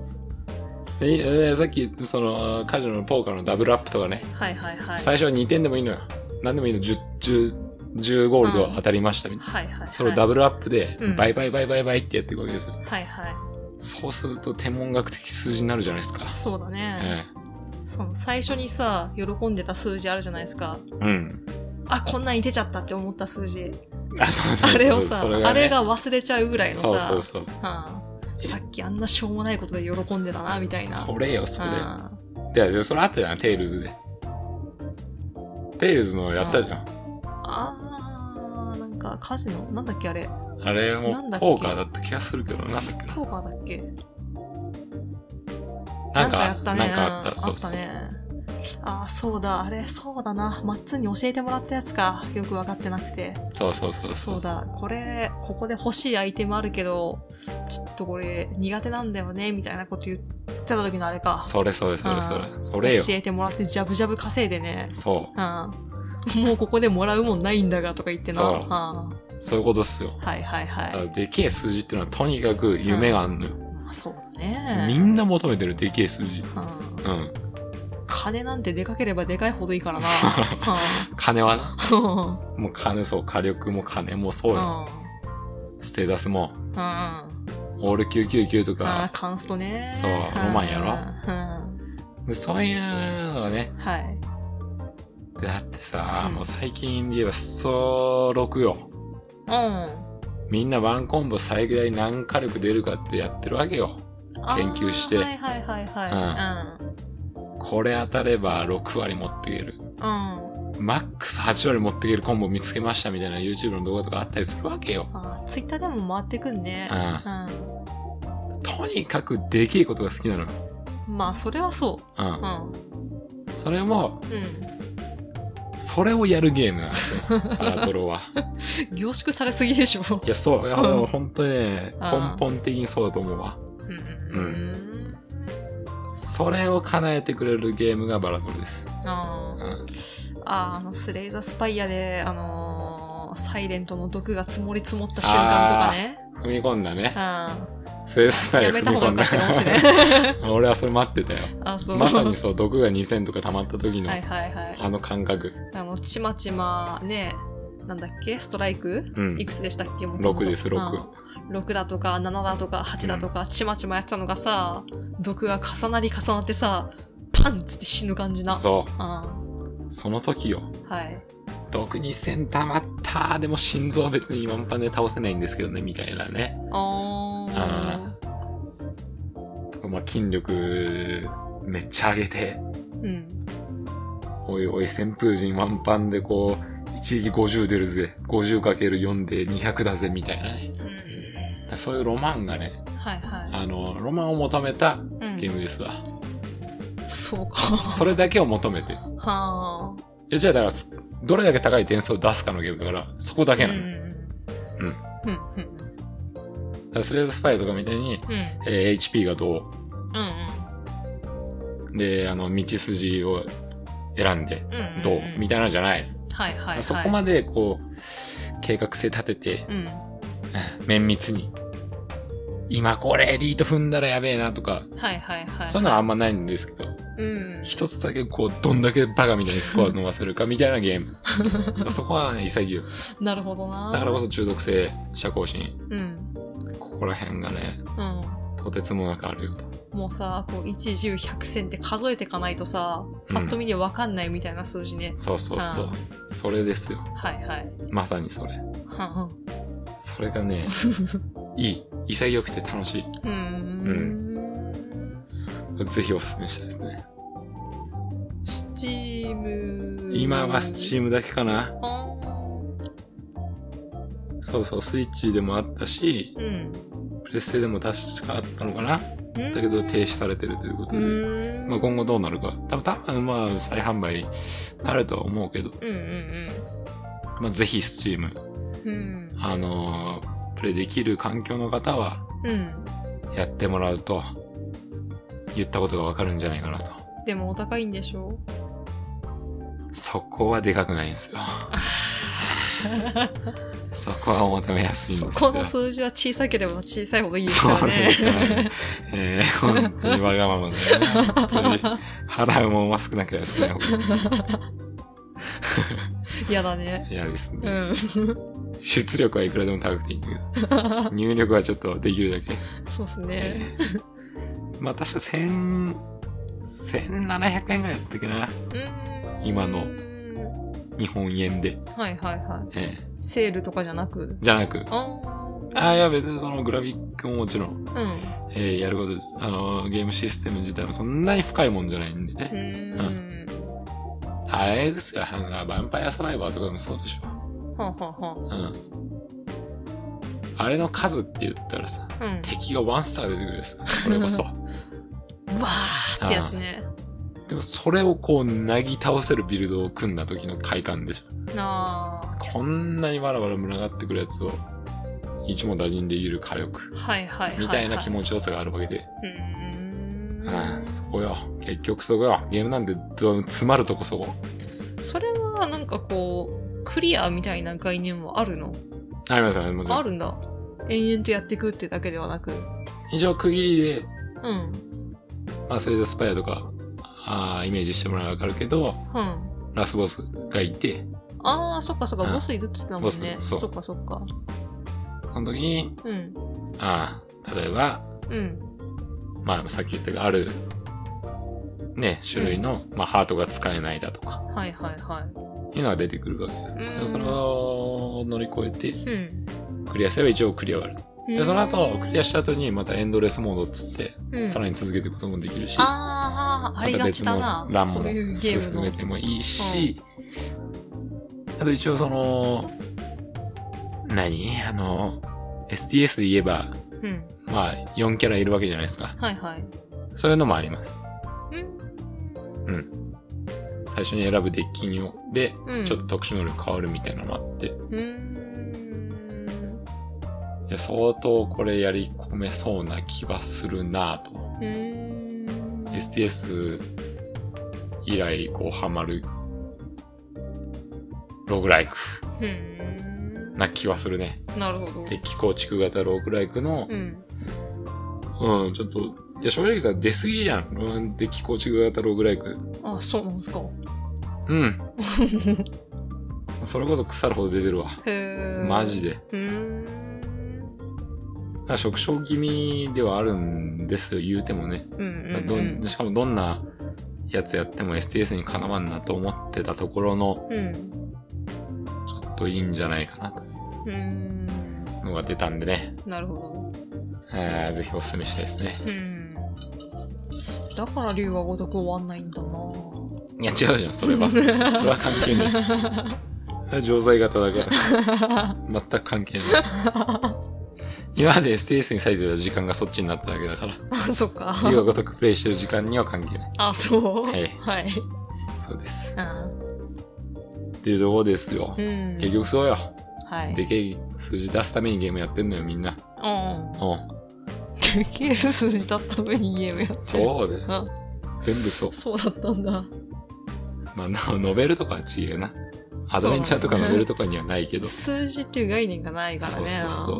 さっき、カジノのポーカーのダブルアップとかね。 はい。 最初は2点でもいいのよ。何でもいいの。10ゴールド当たりましたみたいな。それをダブルアップで、倍ってやっていくわけですよ。そうすると天文学的数字になるじゃないですか。 そうだね。最初にさ、喜んでた数字あるじゃないですか。こんなに出ちゃったって思った数字。あれをさ、あれが忘れちゃうぐらいのさ。さっきあんなしょうもないことで喜んでたな、みたいな。 それ。いや、それあったじゃん、テイルズで。テイルズのやったじゃん。 なんかカジノなんだっけあれ。 あれもポーカーだった気がするけど、なんだっけな。 ポーカーだっけなんかやったね。 なんかあった。 あったね。そうだ、あれ、そうだな。マッツンに教えてもらったやつか。よくわかってなくて。そうだ、ここで欲しいアイテムあるけど、ちょっとこれ苦手なんだよね、みたいなこと言ってた時のあれか。 それよ。 教えてもらってジャブジャブ稼いでね。 そう。 もうここでもらうもんないんだが、とか言ってな。 そういうことっすよ。 はい。 でけえ数字ってのはとにかく夢があんのよ。 そうだね。 みんな求めてるでけえ数字。 金なんてでかければでかいほどいいからな。 金はな。もう金火力も金もそうよ。ステータスも。オール999とか。 カンストね。 そう、ロマンやろ。そういうのがね。だってさ、もう最近で言えばスト6よ。みんなワンコンボ最大何火力出るかってやってるわけよ。研究して。これ当たれば6割持っていける。マックス8割持っていけるコンボ見つけましたみたいな YouTube の動画とかあったりするわけよ。 Twitter でも回ってくんね。 とにかくでけえことが好きなの。 まあ、それはそう。 それも、それをやるゲームなんですよ。アラトロは。 凝縮されすぎでしょ。 いや、そう。本当にね、根本的にそうだと思うわ。それを叶えてくれるゲームがバラトルです。 スレイザースパイアで、サイレントの毒が積もった瞬間とかね。 踏み込んだね。スレイザースパイア踏み込んだ。俺はそれ待ってたよ。まさにそう、毒が2000とか溜まった時の、あの感覚。 ちまちまね、なんだっけストライクいくつでしたっけ 6です、6。 6だとか7だとか8だとかちまちまやってたのがさ、毒が重なってさ、パンつって死ぬ感じな。 そう。その時よ。毒2000溜まったでも心臓は別にワンパンで倒せないんですけどね、みたいなね。とか、筋力めっちゃ上げて。おいおい、旋風陣ワンパンでこう、一撃50出るぜ。50×4 で200だぜ、みたいなね。そういうロマンがね、ロマンを求めたゲームですわ。 そうか。 それだけを求めてる。じゃあだから、どれだけ高い点数を出すかのゲームだから、そこだけなの。スレイザースパイとかみたいに、HP がどう、で、道筋を選んで、どう、みたいなのじゃない。そこまで、こう、計画性立てて、綿密に、今これエリート踏んだらやべえなとか、そういうのはあんまないんですけど、一つだけこう、どんだけバカみたいにスコア伸ばせるかみたいなゲーム。そこはね、潔い。 なるほどな。 だからこそ中毒性、社交心。ここら辺がね、 とてつもなくあるよと。 もうさ、こう、1、10、100選って数えていかないとさ、パッと見でわかんないみたいな数字ね。 そうそうそう。それですよ。 はいはい。 まさにそれ。それがね、いい。潔くて楽しい。ぜひおすすめしたいですね。 スチーム。 今はスチームだけかな。そうそう、スイッチでもあったし、プレステでも確かあったのかな。だけど停止されてるということで、まあ今後どうなるか。多分まあ再販売なるとは思うけど、まあぜひスチーム、プレイできる環境の方は、やってもらうと、言ったことがわかるんじゃないかなと。 でもお高いんでしょ？ そこはでかくないんですよ。そこはお求めやすいんですよ。 そこの数字は小さければ小さいほどいいですからね。そうですね。本当にわがままだね。本当に払うもんは少なければ少ないほど。 嫌だね。 嫌ですね。出力はいくらでも高くていいんだけど。入力はちょっとできるだけ。 そうですね。 まあ確か1700円ぐらいだったっけな。今の日本円で。 はいはいはい。セールとかじゃなく？ じゃなく。いや別にそのグラフィックももちろん、やることです。ゲームシステム自体もそんなに深いもんじゃないんでね。あれですよ、ヴァンパイアサバイバーとかでもそうでしょ。あれの数って言ったらさ、敵がワンスター出てくるやつ。これこそ。 わーってやつね。 でもそれをこう、なぎ倒せるビルドを組んだ時の快感でしょ。こんなにバラバラ群がってくるやつを、一網打尽できる火力。みたいな気持ちよさがあるわけで。そこよ。結局そこよ。ゲームなんで詰まるとこそこ。 それはなんかこう、クリアみたいな概念もあるの？ ありますよね。 あるんだ。延々とやっていくってだけではなく。 一応区切りで、まあそれでスパイアとか、イメージしてもらうわかるけど、ラスボスがいて。 そっかそっか、ボスいるっつってたもんね。そっかそっか。 その時に、例えば、まあさっき言ったがある、ね、種類の、まあハートが使えないだとか。いうのが出てくるわけです。それを乗り越えて、クリアすれば一応クリアはある。で、その後、クリアした後にまたエンドレスモードっつって、さらに続けていくこともできるし、 ありがちだな。 ランも進めてもいいし、あと一応その、STS で言えば、まあ、4キャラいるわけじゃないですか。そういうのもあります。最初に選ぶデッキで、ちょっと特殊能力変わるみたいなのもあって。いや、相当これやり込めそうな気はするなぁと。STS 以来こうハマるローグライクな気はするね。 なるほど。 デッキ構築型ローグライクの、ちょっと、いや正直さ、出過ぎじゃん。デッキ構築型ローグライク。 そうなんですか。 それこそ腐るほど出てるわ。マジで。縮小気味ではあるんですよ、言うてもね。しかもどんなやつやっても STS にかなわんなと思ってたところの、ちょっといいんじゃないかなというのが出たんでね。 なるほど。ぜひお勧めしたいですね。 だから竜が如く終わんないんだな。 いや違うじゃん、それは。それは関係ない。錠剤型だから。全く関係ない。今まで STS に割いてた時間がそっちになっただけだから。 そっか。 竜が如くプレイしてる時間には関係ない。 そうはい。そうです。っていうとこですよ。結局そうよ。でけえ数字出すためにゲームやってんのよ、みんな。でけえ数字出すためにゲームやってる。 そうだよ。全部そう。 そうだったんだ。 まあ、ノベルとかは違えな。アドベンチャーとかノベルとかにはないけど。 数字っていう概念がないからね。 そう。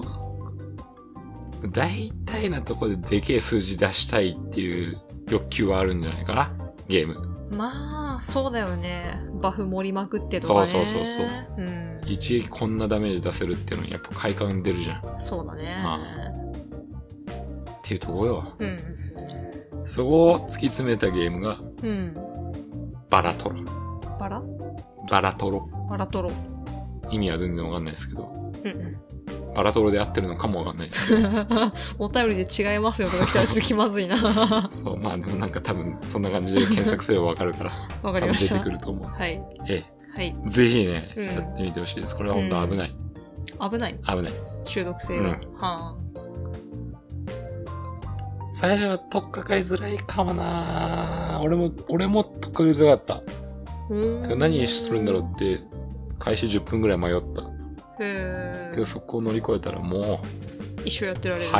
大体なとこででけえ数字出したいっていう欲求はあるんじゃないかな、ゲーム。 まあ、そうだよね。バフ盛りまくってとかね。 そう。一撃こんなダメージ出せるっていうのにやっぱ快感出るじゃん。 そうだね。 っっていうとこよ。そこを突き詰めたゲームが、バラトロ。バラトロ。意味は全然わかんないですけど。バラトロで合ってるのかもわかんないですけど。 お便りで違いますよとか来たりする気まずいな。 そう、まあでもなんか多分そんな感じで検索すればわかるから。 わかりました。 出てくると思う。 はい。はい。 ぜひね、やってみてほしいです。これは本当危ない。 危ない。 中毒性が。は最初は取っかかりづらいかもな。俺も取っかかりづらかった。何するんだろうって、開始10分ぐらい迷った。けどそこを乗り越えたらもう、一生やってられる。 はい。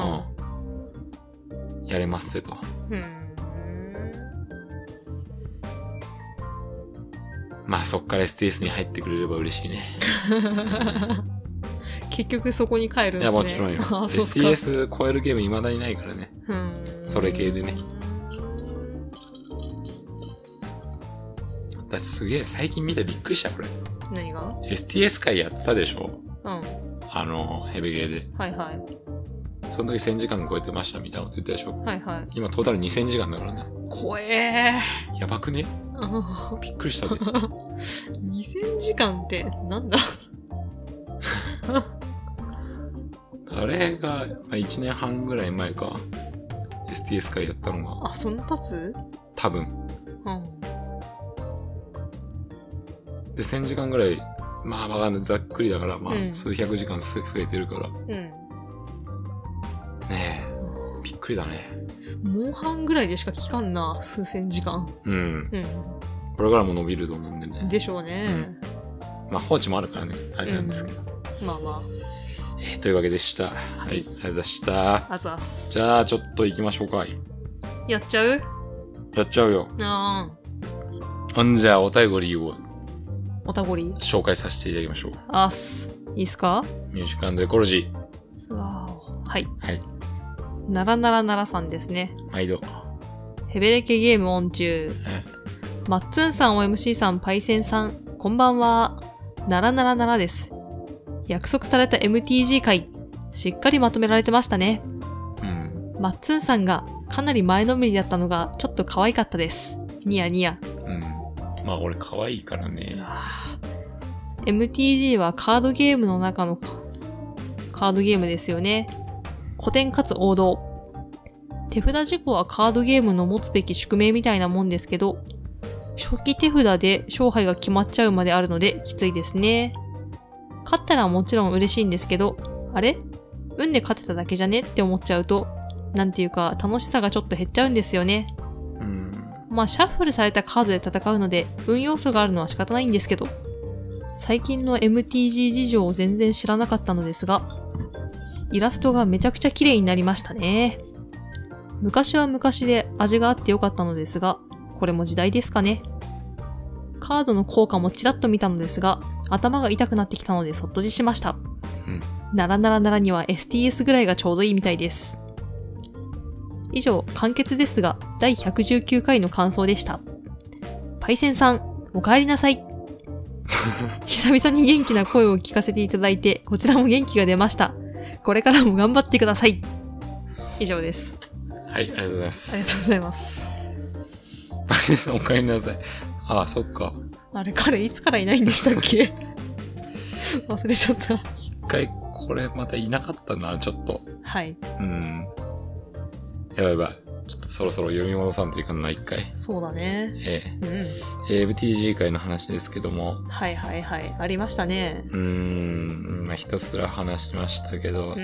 やれますせと。まあそっから STS に入ってくれれば嬉しいね。 結局そこに帰るんですね。 いやもちろんよ。STS 超えるゲーム未だにないからね。それ系でね。だってすげえ最近見てびっくりしたこれ。 何が？ STS 回やったでしょ？ヘビゲーで。 はいはい。 その時1000時間超えてましたみたいなこと言ったでしょ？ はいはい。 今トータル2000時間だからね。 怖えー。やばくね？びっくりしたで。 2000時間ってなんだ？ あれが1年半ぐらい前か。STS 回やったのが。 あ、そんな経つ？ 多分。で、1000時間ぐらい、まあわかんない。ざっくりだから、まあ、数百時間増えてるから。ねえ、びっくりだね。 モンハンぐらいでしか聞かんな、数千時間。 これからも伸びると思うんでね。 でしょうね。 まあ放置もあるからね、あれなんですけど。 まあまあ。 というわけでした。はい、ありがとうございました。じゃあ、ちょっと行きましょうか。 やっちゃう？ やっちゃうよ。じゃあ、お便りを。紹介させていただきましょう。 いいっすか？ ミュージック&エコロジー。 はい。 はい。 ならならならさんですね。 毎度。 ヘベレケゲームオン中。マッツンさん、OMC さん、パイセンさん、こんばんは。ならならならです。約束された MTG 会、しっかりまとめられてましたね。マッツンさんがかなり前のめりだったのがちょっと可愛かったです。ニヤニヤ。 まあ俺可愛いからね。 MTG はカードゲームの中のカードゲームですよね。古典かつ王道。手札事項はカードゲームの持つべき宿命みたいなもんですけど、初期手札で勝敗が決まっちゃうまであるのできついですね。勝ったらもちろん嬉しいんですけど、あれ？運で勝てただけじゃねって思っちゃうと、なんていうか楽しさがちょっと減っちゃうんですよね。まあシャッフルされたカードで戦うので運要素があるのは仕方ないんですけど、最近の MTG 事情を全然知らなかったのですが、イラストがめちゃくちゃ綺麗になりましたね。昔は昔で味があってよかったのですが、これも時代ですかね。カードの効果もちらっと見たのですが、頭が痛くなってきたのでそっとじしました。ならならならには STS ぐらいがちょうどいいみたいです。以上、簡潔ですが、第119回の感想でした。パイセンさん、お帰りなさい。久々に元気な声を聞かせていただいて、こちらも元気が出ました。これからも頑張ってください。以上です。 はい、ありがとうございます。 ありがとうございます。 パイセンさん、お帰りなさい。ああ、そっか。 あれ、彼いつからいないんでしたっけ？忘れちゃった。 一回、これまたいなかったな、ちょっと。 はい。 やばいやばい。ちょっとそろそろ読み戻さんといかんな、一回。 そうだね。 MTG 会の話ですけども。 はいはいはい。ありましたね。 まあ、ひたすら話しましたけど。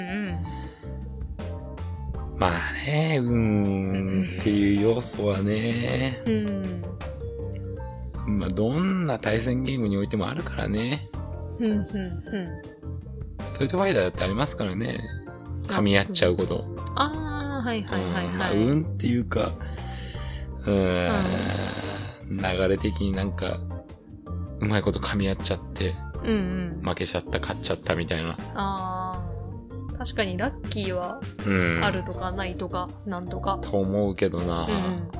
まあね、っていう要素はね。まあ、どんな対戦ゲームにおいてもあるからね。ストリートファイターだってありますからね。噛み合っちゃうこと。 はいはいはいはい。 まあ、っていうか、流れ的になんか、うまいこと噛み合っちゃって、負けちゃった、勝っちゃったみたいな。 確かにラッキーは、あるとかないとか、なんとか。 と思うけどな。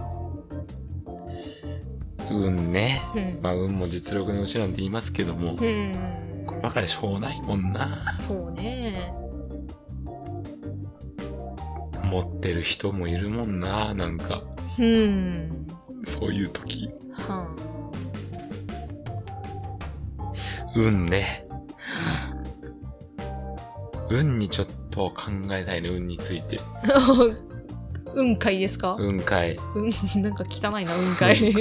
運ね。まあ運も実力のうちなんて言いますけども。こればかりしょうないもんな。 そうね。 持ってる人もいるもんな、なんか。そういう時。運ね。運にちょっと考えたいね、運について。 運会ですか？ 運会。 なんか汚いな、運会。い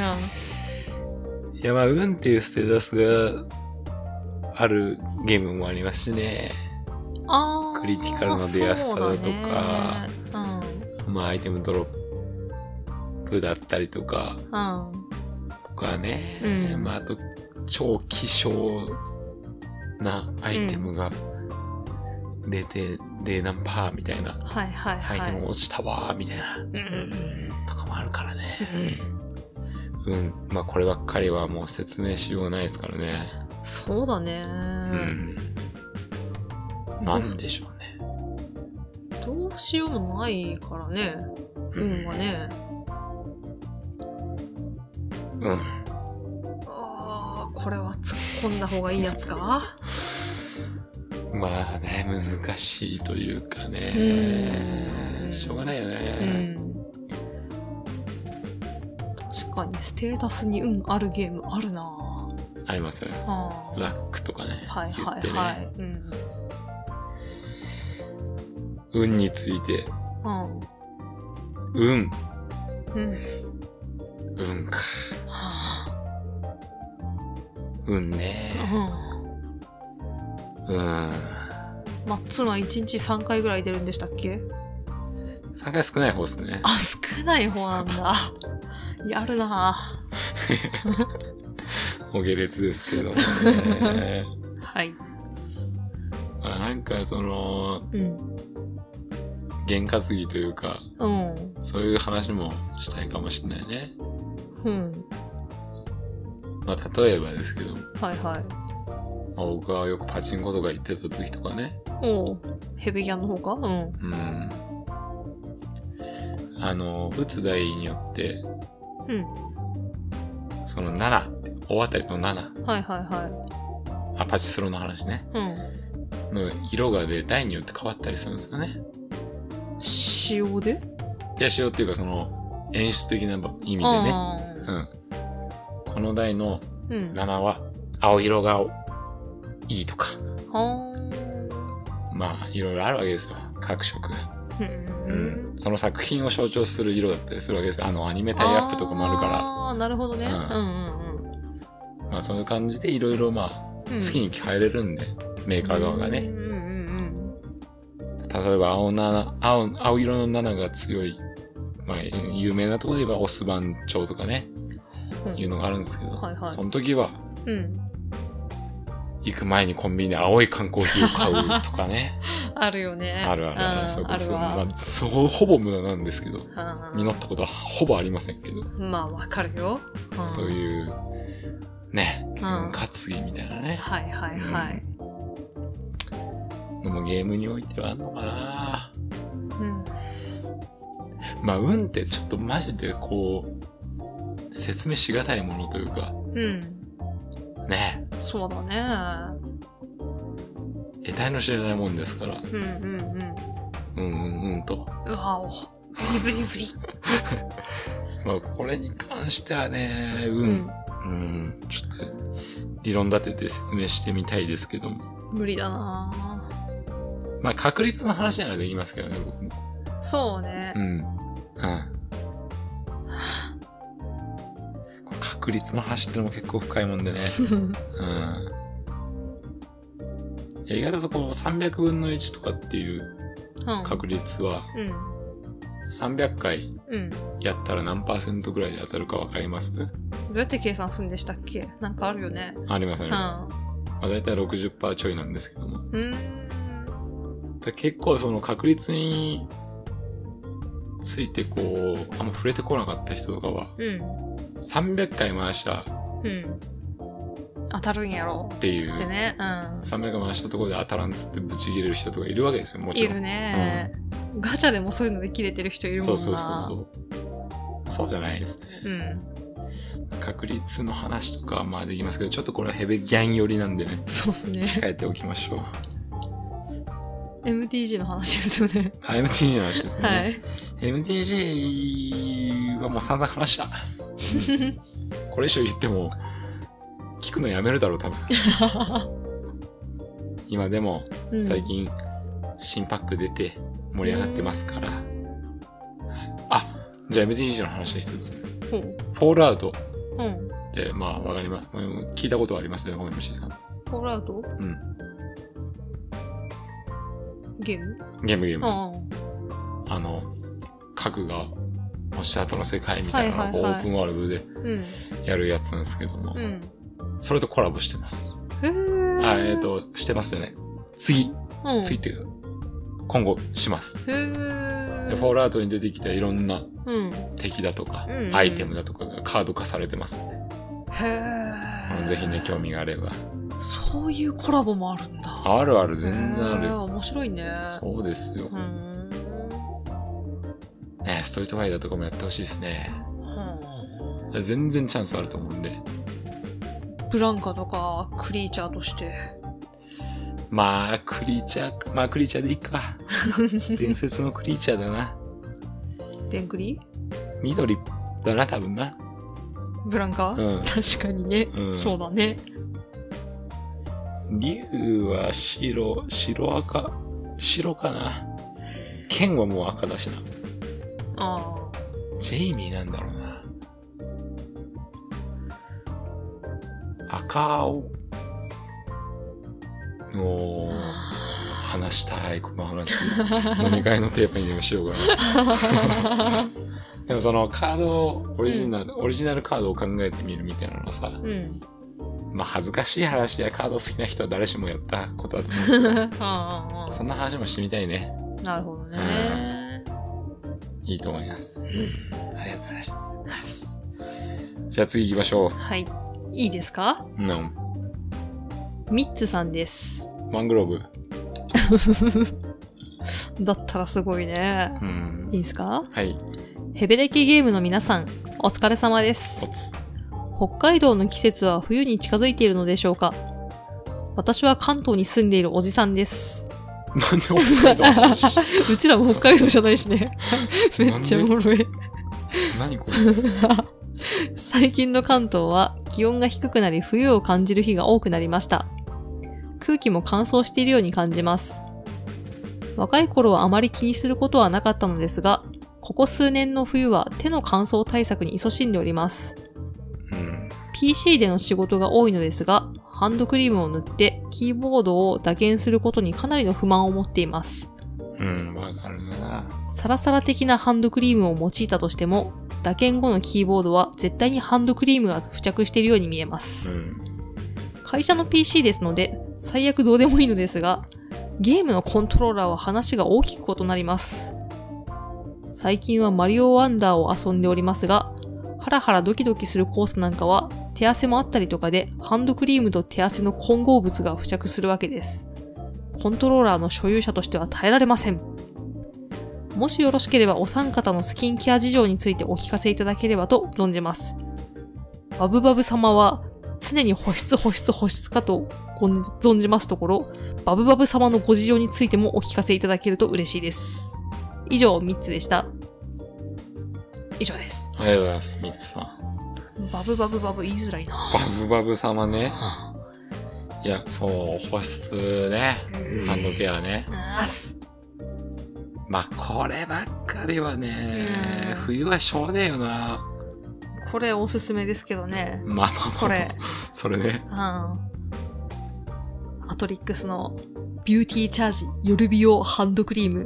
や、まあ、運っていうステータスがあるゲームもありますしね。クリティカルの出やすさだとか、まあ、アイテムドロップだったりとか、とかね。まあ、あと、超希少なアイテムが0.0何パーみたいな、アイテム落ちたわーみたいな、とかもあるからね。まあこればっかりはもう説明しようがないですからね。 そうだね。 なんでしょうね。 どうしようもないからね。運はね。これは突っ込んだ方がいいやつか？ まあね、難しいというかね。しょうがないよね。 確かにステータスに運あるゲームあるな。 ありますね。ラックとかね。運について。運か。運ね。 マッツンは1日3回ぐらい出るんでしたっけ ？3回少ない方ですね。 少ない方なんだ。やるなぁ。 お下劣ですけどもね。 はい。 まあなんか験担ぎというか、そういう話もしたいかもしれないね。まあ例えばですけど。まあ、僕はよくパチンコとか行ってた時とかね。 ヘビギャンの方か？ 打つ台によって、その7って、大当たりの7。パチスロの話ね。の色がで台によって変わったりするんですよね。 仕様で？ いや、仕様っていうかその、演出的な意味でね。この台の7は、青色がいいとか。まあ、いろいろあるわけですよ。各色が。その作品を象徴する色だったりするわけです。アニメタイアップとかもあるから。 なるほどね。 まあ、そういう感じでいろいろまあ、好きに変えれるんで、メーカー側がね。例えば青色の7が強い。まあ、有名なところで言えばオス番長とかね。いうのがあるんですけど。その時は、行く前にコンビニで青い缶コーヒーを買うとかね。 あるよね。 ある。そうほぼ無駄なんですけど。実ったことはほぼありませんけど。 まあ、わかるよ。 そういう、ね、担ぎみたいなね。でもゲームにおいてはあんのかな。まあ、運ってちょっとマジでこう、説明しがたいものというか。ね。 そうだね。 得体の知れないもんですから。と。 うわお。ブリ。 まあ、これに関してはね、ちょっと、理論立てて説明してみたいですけども。 無理だなまあ、確率の話ならできますけどね、僕も。 そうね。 確率の話ってのも結構深いもんでね。意外とこの300分の1とかっていう確率は、300回やったら何%ぐらいで当たるかわかります？ どうやって計算するんでしたっけ？なんかあるよね。 あります。まあ、だいたい 60% ちょいなんですけども。結構その確率についてこう、あんま触れてこなかった人とかは、300回回した、 当たるんやろっていう。 つってね。 300回回したところで当たらんつってブチ切れる人とかいるわけですよ、もちろん。 いるね。ガチャでもそういうので切れてる人いるもんな。 そうじゃないですね。確率の話とかはまあできますけど、ちょっとこれはヘベギャン寄りなんでね。 そうですね。 控えておきましょう。 MTG の話ですよね。 MTG の話ですね。 はい。 MTG はもう散々話した。これ以上言っても、聞くのやめるだろう、多分。今でも、最近、新パック出て盛り上がってますから。あ、じゃあ MTG の話一つ。フォールアウト。まあ、わかります。聞いたことはありますね、OMC さん。 フォールアウト？ゲーム。 核が落ちた後の世界みたいなのをオープンワールドでやるやつなんですけども、それとコラボしてます。してますよね。次って今後します。フォールアウトに出てきたいろんな敵だとか、アイテムだとかがカード化されてますんで。ぜひね、興味があれば。 そういうコラボもあるんだ。 あるある、全然ある。 面白いね。 そうですよ。ね、ストリートファイターとかもやってほしいですね。全然チャンスあると思うんで。 ブランカとか、クリーチャーとして。 まあ、クリーチャーでいいか。伝説のクリーチャーだな。 デンクリ？ 緑だな、多分な。 ブランカ？確かにね。そうだね。 竜は白かな。剣はもう赤だしな。ジェイミーなんだろうな。赤青。もう、話したい、この話。飲み会のテーマにでもしようかな。でもそのカード、オリジナルカードを考えてみるみたいなのさ、まあ恥ずかしい話やカード好きな人は誰しもやったことだと思うんですけど、そんな話もしてみたいね。 なるほどね。 いいと思います。ありがとうございます。じゃあ次行きましょう。 はい。いいですか？ミッツさんです。 マングローブ。 だったらすごいね。いいですか？ はい。 ヘベレケゲームの皆さん、お疲れ様です。北海道の季節は冬に近づいているのでしょうか？私は関東に住んでいるおじさんです。 なんで北海道うちらも北海道じゃないしね。めっちゃおもろい。 何こいつ。 最近の関東は気温が低くなり冬を感じる日が多くなりました。空気も乾燥しているように感じます。若い頃はあまり気にすることはなかったのですが、ここ数年の冬は手の乾燥対策に勤しんでおります。PC での仕事が多いのですが、ハンドクリームを塗ってキーボードを打鍵することにかなりの不満を持っています。 わかるな。 サラサラ的なハンドクリームを用いたとしても、打鍵後のキーボードは絶対にハンドクリームが付着しているように見えます。会社の PC ですので、最悪どうでもいいのですが、ゲームのコントローラーは話が大きく異なります。最近はマリオワンダーを遊んでおりますが、ハラハラドキドキするコースなんかは手汗もあったりとかでハンドクリームと手汗の混合物が付着するわけです。コントローラーの所有者としては耐えられません。もしよろしければお三方のスキンケア事情についてお聞かせいただければと存じます。バブバブ様は常に保湿かと存じますところ、バブバブ様のご事情についてもお聞かせいただけると嬉しいです。以上3つでした。以上です。 ありがとうございます、ミッツさん。 バブバブバブ言いづらいな。 バブバブ様ね。いや、そう、保湿ね。ハンドケアね。まあ、こればっかりはね、冬はしょうがねえよな。 これおすすめですけどね。 まあ、これ。それね。 アトリックスのビューティーチャージ夜美容ハンドクリーム。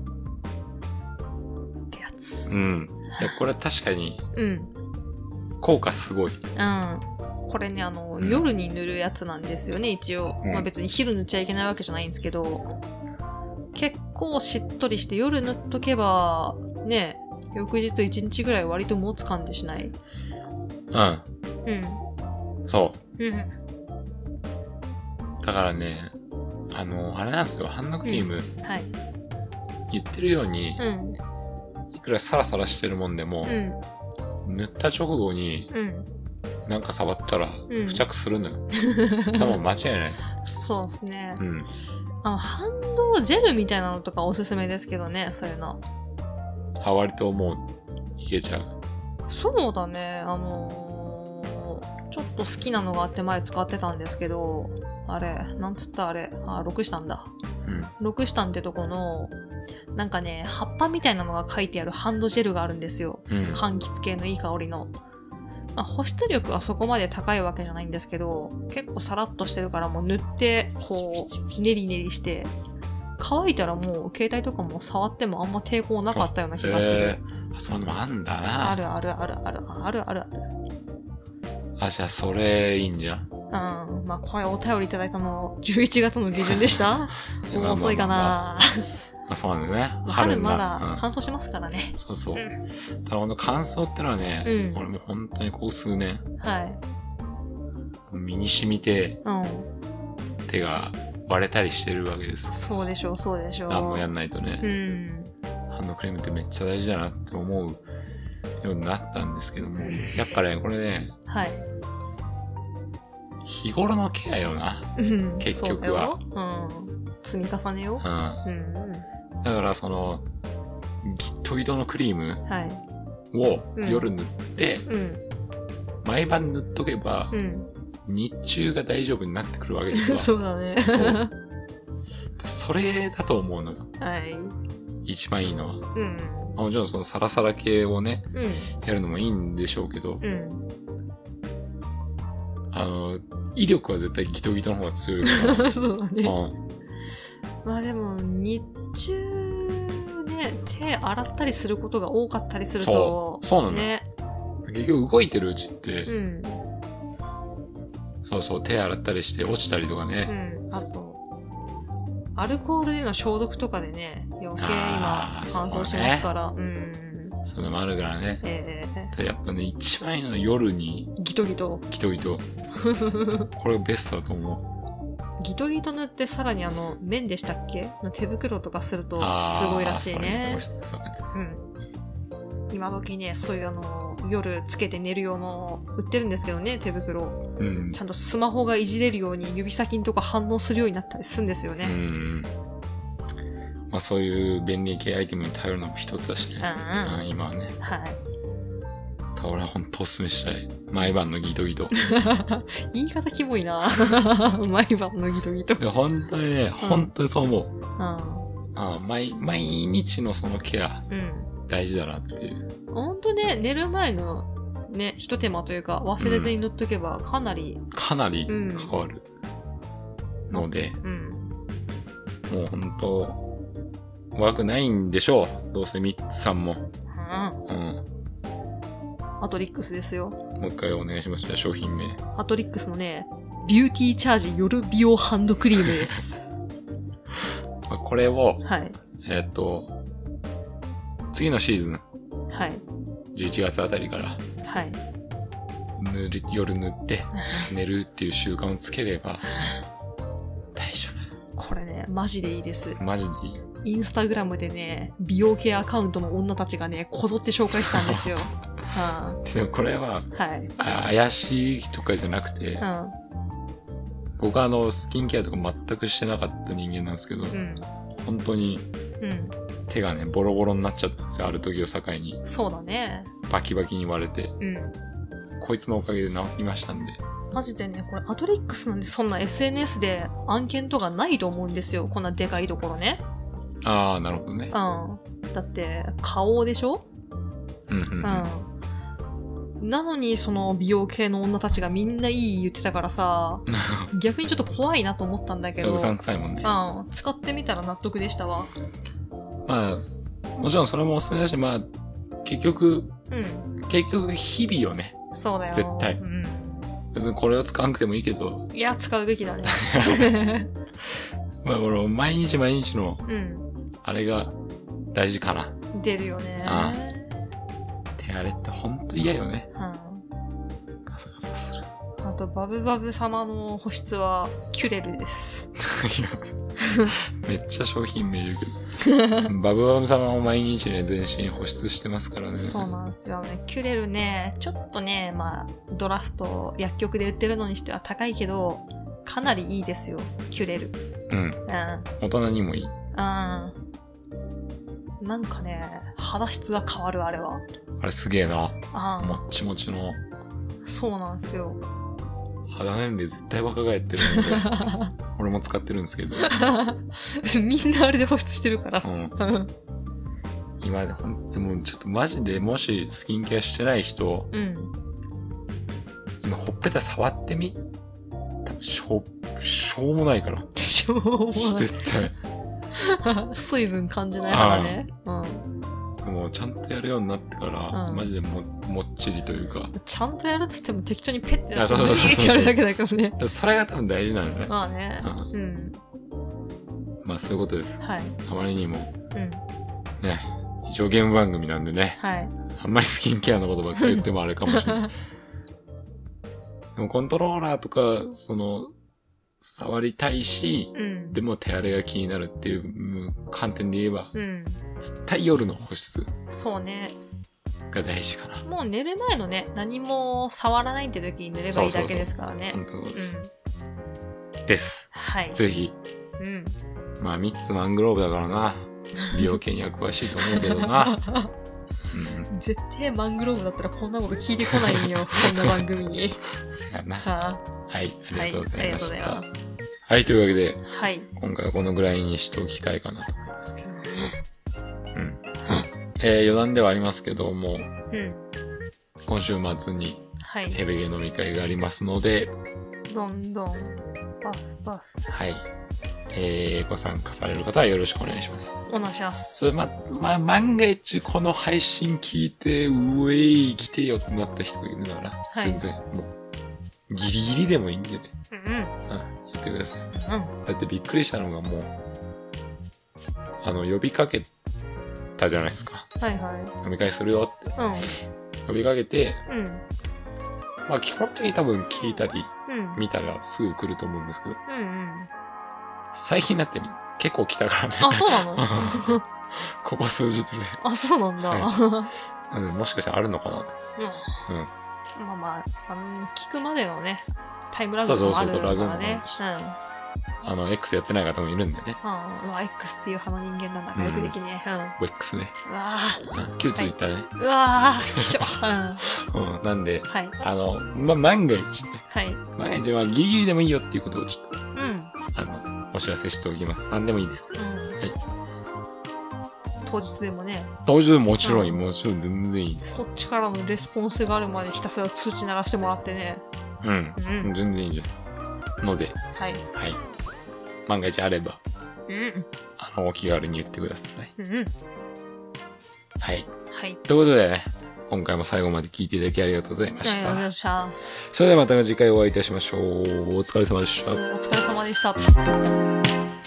ってやつ。 いや、これは確かに。効果すごい。 これね、夜に塗るやつなんですよね、一応。まあ別に昼塗っちゃいけないわけじゃないんですけど、結構しっとりして夜塗っとけば、ね、翌日1日ぐらい割と持つ感じしない？ そう。だからね、あれなんですよ、ハンドクリーム。言ってるように、いくらサラサラしてるもんでも、塗った直後に、なんか触ったら付着するのよ。多分間違いない。 そうですね。 反動ジェルみたいなのとかおすすめですけどね、そういうの。 割ともう、いけちゃう。 そうだね。ちょっと好きなのがあって前使ってたんですけど、あれ、なんつったあれ、ロクシタンだ。ロクシタンってとこの、なんかね、葉っぱみたいなのが書いてあるハンドジェルがあるんですよ。柑橘系のいい香りの。保湿力はそこまで高いわけじゃないんですけど、結構サラッとしてるからもう塗って、こう、ネリネリして、乾いたらもう携帯とかも触ってもあんま抵抗なかったような気がする。 そういうのもあんだな。 あるあるあるあるあるある。 じゃあそれいいんじゃん。 まあこれお便りいただいたの11月の下旬でしたもう遅いかな。 そうなんですね。 春まだ乾燥しますからね。 そうそう。ただほんと乾燥ってのはね、俺も本当にここ数年、身に染みて、手が割れたりしてるわけです。 そうでしょう、そうでしょう。 何もやんないとね。ハンドクリームってめっちゃ大事だなって思うようになったんですけども、やっぱね、これね、日頃のケアよな。結局は。 積み重ねよ。 だからギットギトのクリームを夜塗って、毎晩塗っとけば、日中が大丈夫になってくるわけですよ。 そうだね。 それだと思うのよ。一番いいのは。もちろんそのサラサラ系をね、やるのもいいんでしょうけど、威力は絶対ギトギトの方が強いから。 そうだね。まあでも、日中ね、手洗ったりすることが多かったりすると、 そうなのね。結局動いてるうちって、そうそう、手洗ったりして落ちたりとかね。 あと、アルコールでの消毒とかでね、余計今乾燥しますから。 それもあるからね。やっぱね、一番いいのは夜に。 ギトギト。 ギトギト。これベストだと思う。 ギトギト塗ってさらに綿でしたっけの手袋とかするとすごいらしいね。今時ね、そういう夜つけて寝る用の売ってるんですけどね、手袋。ちゃんとスマホがいじれるように指先のとこ反応するようになったりするんですよね。 まあそういう便利系アイテムに頼るのも一つだしね。今はね。俺は本当おすすめしたい。毎晩のギトギト。 言い方キモいな。毎晩のギトギト。 本当にね、本当にそう思う。毎日のそのケア、大事だなっていう。 本当ね、寝る前のね、一手間というか、忘れずに塗っとけばかなり変わる。ので、もう本当、悪くないんでしょう。どうせミッツさんも。 アトリックスですよ。 もう一回お願いします。じゃあ商品名。 アトリックスのね、ビューティーチャージ夜美容ハンドクリームです。 これを、次のシーズン。11月あたりから。夜塗って寝るっていう習慣をつければ、大丈夫。 これね、マジでいいです。 マジでいい。 インスタグラムでね、美容系アカウントの女たちがね、こぞって紹介したんですよ。 でもこれは、怪しいとかじゃなくて、僕はスキンケアとか全くしてなかった人間なんですけど、本当に、手がね、ボロボロになっちゃったんですよ、ある時を境に。 そうだね。 バキバキに割れて。こいつのおかげで治りましたんで。 マジでね、これアトリックスなんでそんな SNS で案件とかないと思うんですよ。こんなでかいところね。 なるほどね。 だって、顔でしょ？なのに、その美容系の女たちがみんないい言ってたからさ、逆にちょっと怖いなと思ったんだけど。 うさんくさいもんね。 使ってみたら納得でしたわ。 まあ、もちろんそれもおすすめだし、まあ、結局日々よね。 そうだよ。 絶対。別にこれを使わなくてもいいけど。 いや、使うべきだね。 まあ、毎日の、あれが大事かな。 出るよね。 手荒れってほんと嫌よね。ガサガサする。 あと、バブバブ様の保湿は、キュレルです。 めっちゃ商品名言うけど。バブバブ様も毎日ね、全身保湿してますからね。 そうなんですよね。キュレルね、ちょっとね、まあ、ドラスト、薬局で売ってるのにしては高いけど、 かなりいいですよ。キュレル。 うん。大人にもいい。 なんかね、肌質が変わる、あれは。 あれすげえな。もっちもちの。 そうなんですよ。 肌年齢絶対若返ってるので。俺も使ってるんですけど。 みんなあれで保湿してるから。 今でもちょっとマジでもしスキンケアしてない人、今ほっぺた触ってみ？多分しょうもないから。 しょうもない。 絶対。 水分感じないからね。 もうちゃんとやるようになってから、マジでもっちりというか。 ちゃんとやるっつっても適当にペッてやってやるだけだからね。 それが多分大事なのね。 まあね。 まあそういうことです。 はい。 あまりにも。ね。一応ゲーム番組なんでね。 はい。 あんまりスキンケアのことばっかり言ってもあれかもしれない。でもコントローラーとか、触りたいし、でも手荒れが気になるっていう観点で言えば、絶対夜の保湿。 そうね。 が大事かな。 もう寝る前のね、何も触らないって時に塗ればいいだけですからね。 本当そうです。です。 はい。 ぜひ。まあ、ミッツマングローブだからな。美容系には詳しいと思うけどな。 絶対マングローブだったらこんなこと聞いてこないんよ。こんな番組に。 そうやな。はい。ありがとうございました。はい。というわけで、今回はこのぐらいにしておきたいかなと思いますけど。余談ではありますけども、今週末にヘベゲ飲み会がありますので、 どんどん、バフバフ。 はい。ご参加される方はよろしくお願いします。 お願いします。 それ万が一この配信聞いて、うえい来てよってなった人がいるなら、全然、もう、ギリギリでもいいんでね。言ってください。だってびっくりしたのがもう、呼びかけたじゃないですか。飲み会するよって。呼びかけて、まあ基本的に多分聞いたり、見たらすぐ来ると思うんですけど、最近だって結構来たからね。 あ、そうなのここ数日で。 あ、そうなんだ。 もしかしたらあるのかなと。 まあ、聞くまでのね、タイムラグもあるからね。 X やってない方もいるんでね。 X っていう派の人間なんだからよくできね。 X ね。 うわぁ。旧ツイッターね。 うわぁ、しょ。なんで、万が一ね。万が一はギリギリでもいいよっていうことをちょっと、お知らせしておきます。何でもいいです。 当日でもね。 当日でももちろん全然いいです。 こっちからのレスポンスがあるまでひたすら通知鳴らしてもらってね。 全然いいです。ので、万が一あれば、お気軽に言ってください。はい。ということでね、今回も最後まで聞いていただきありがとうございました。それではまた次回お会いいたしましょう。お疲れ様でした。 お疲れ様でした。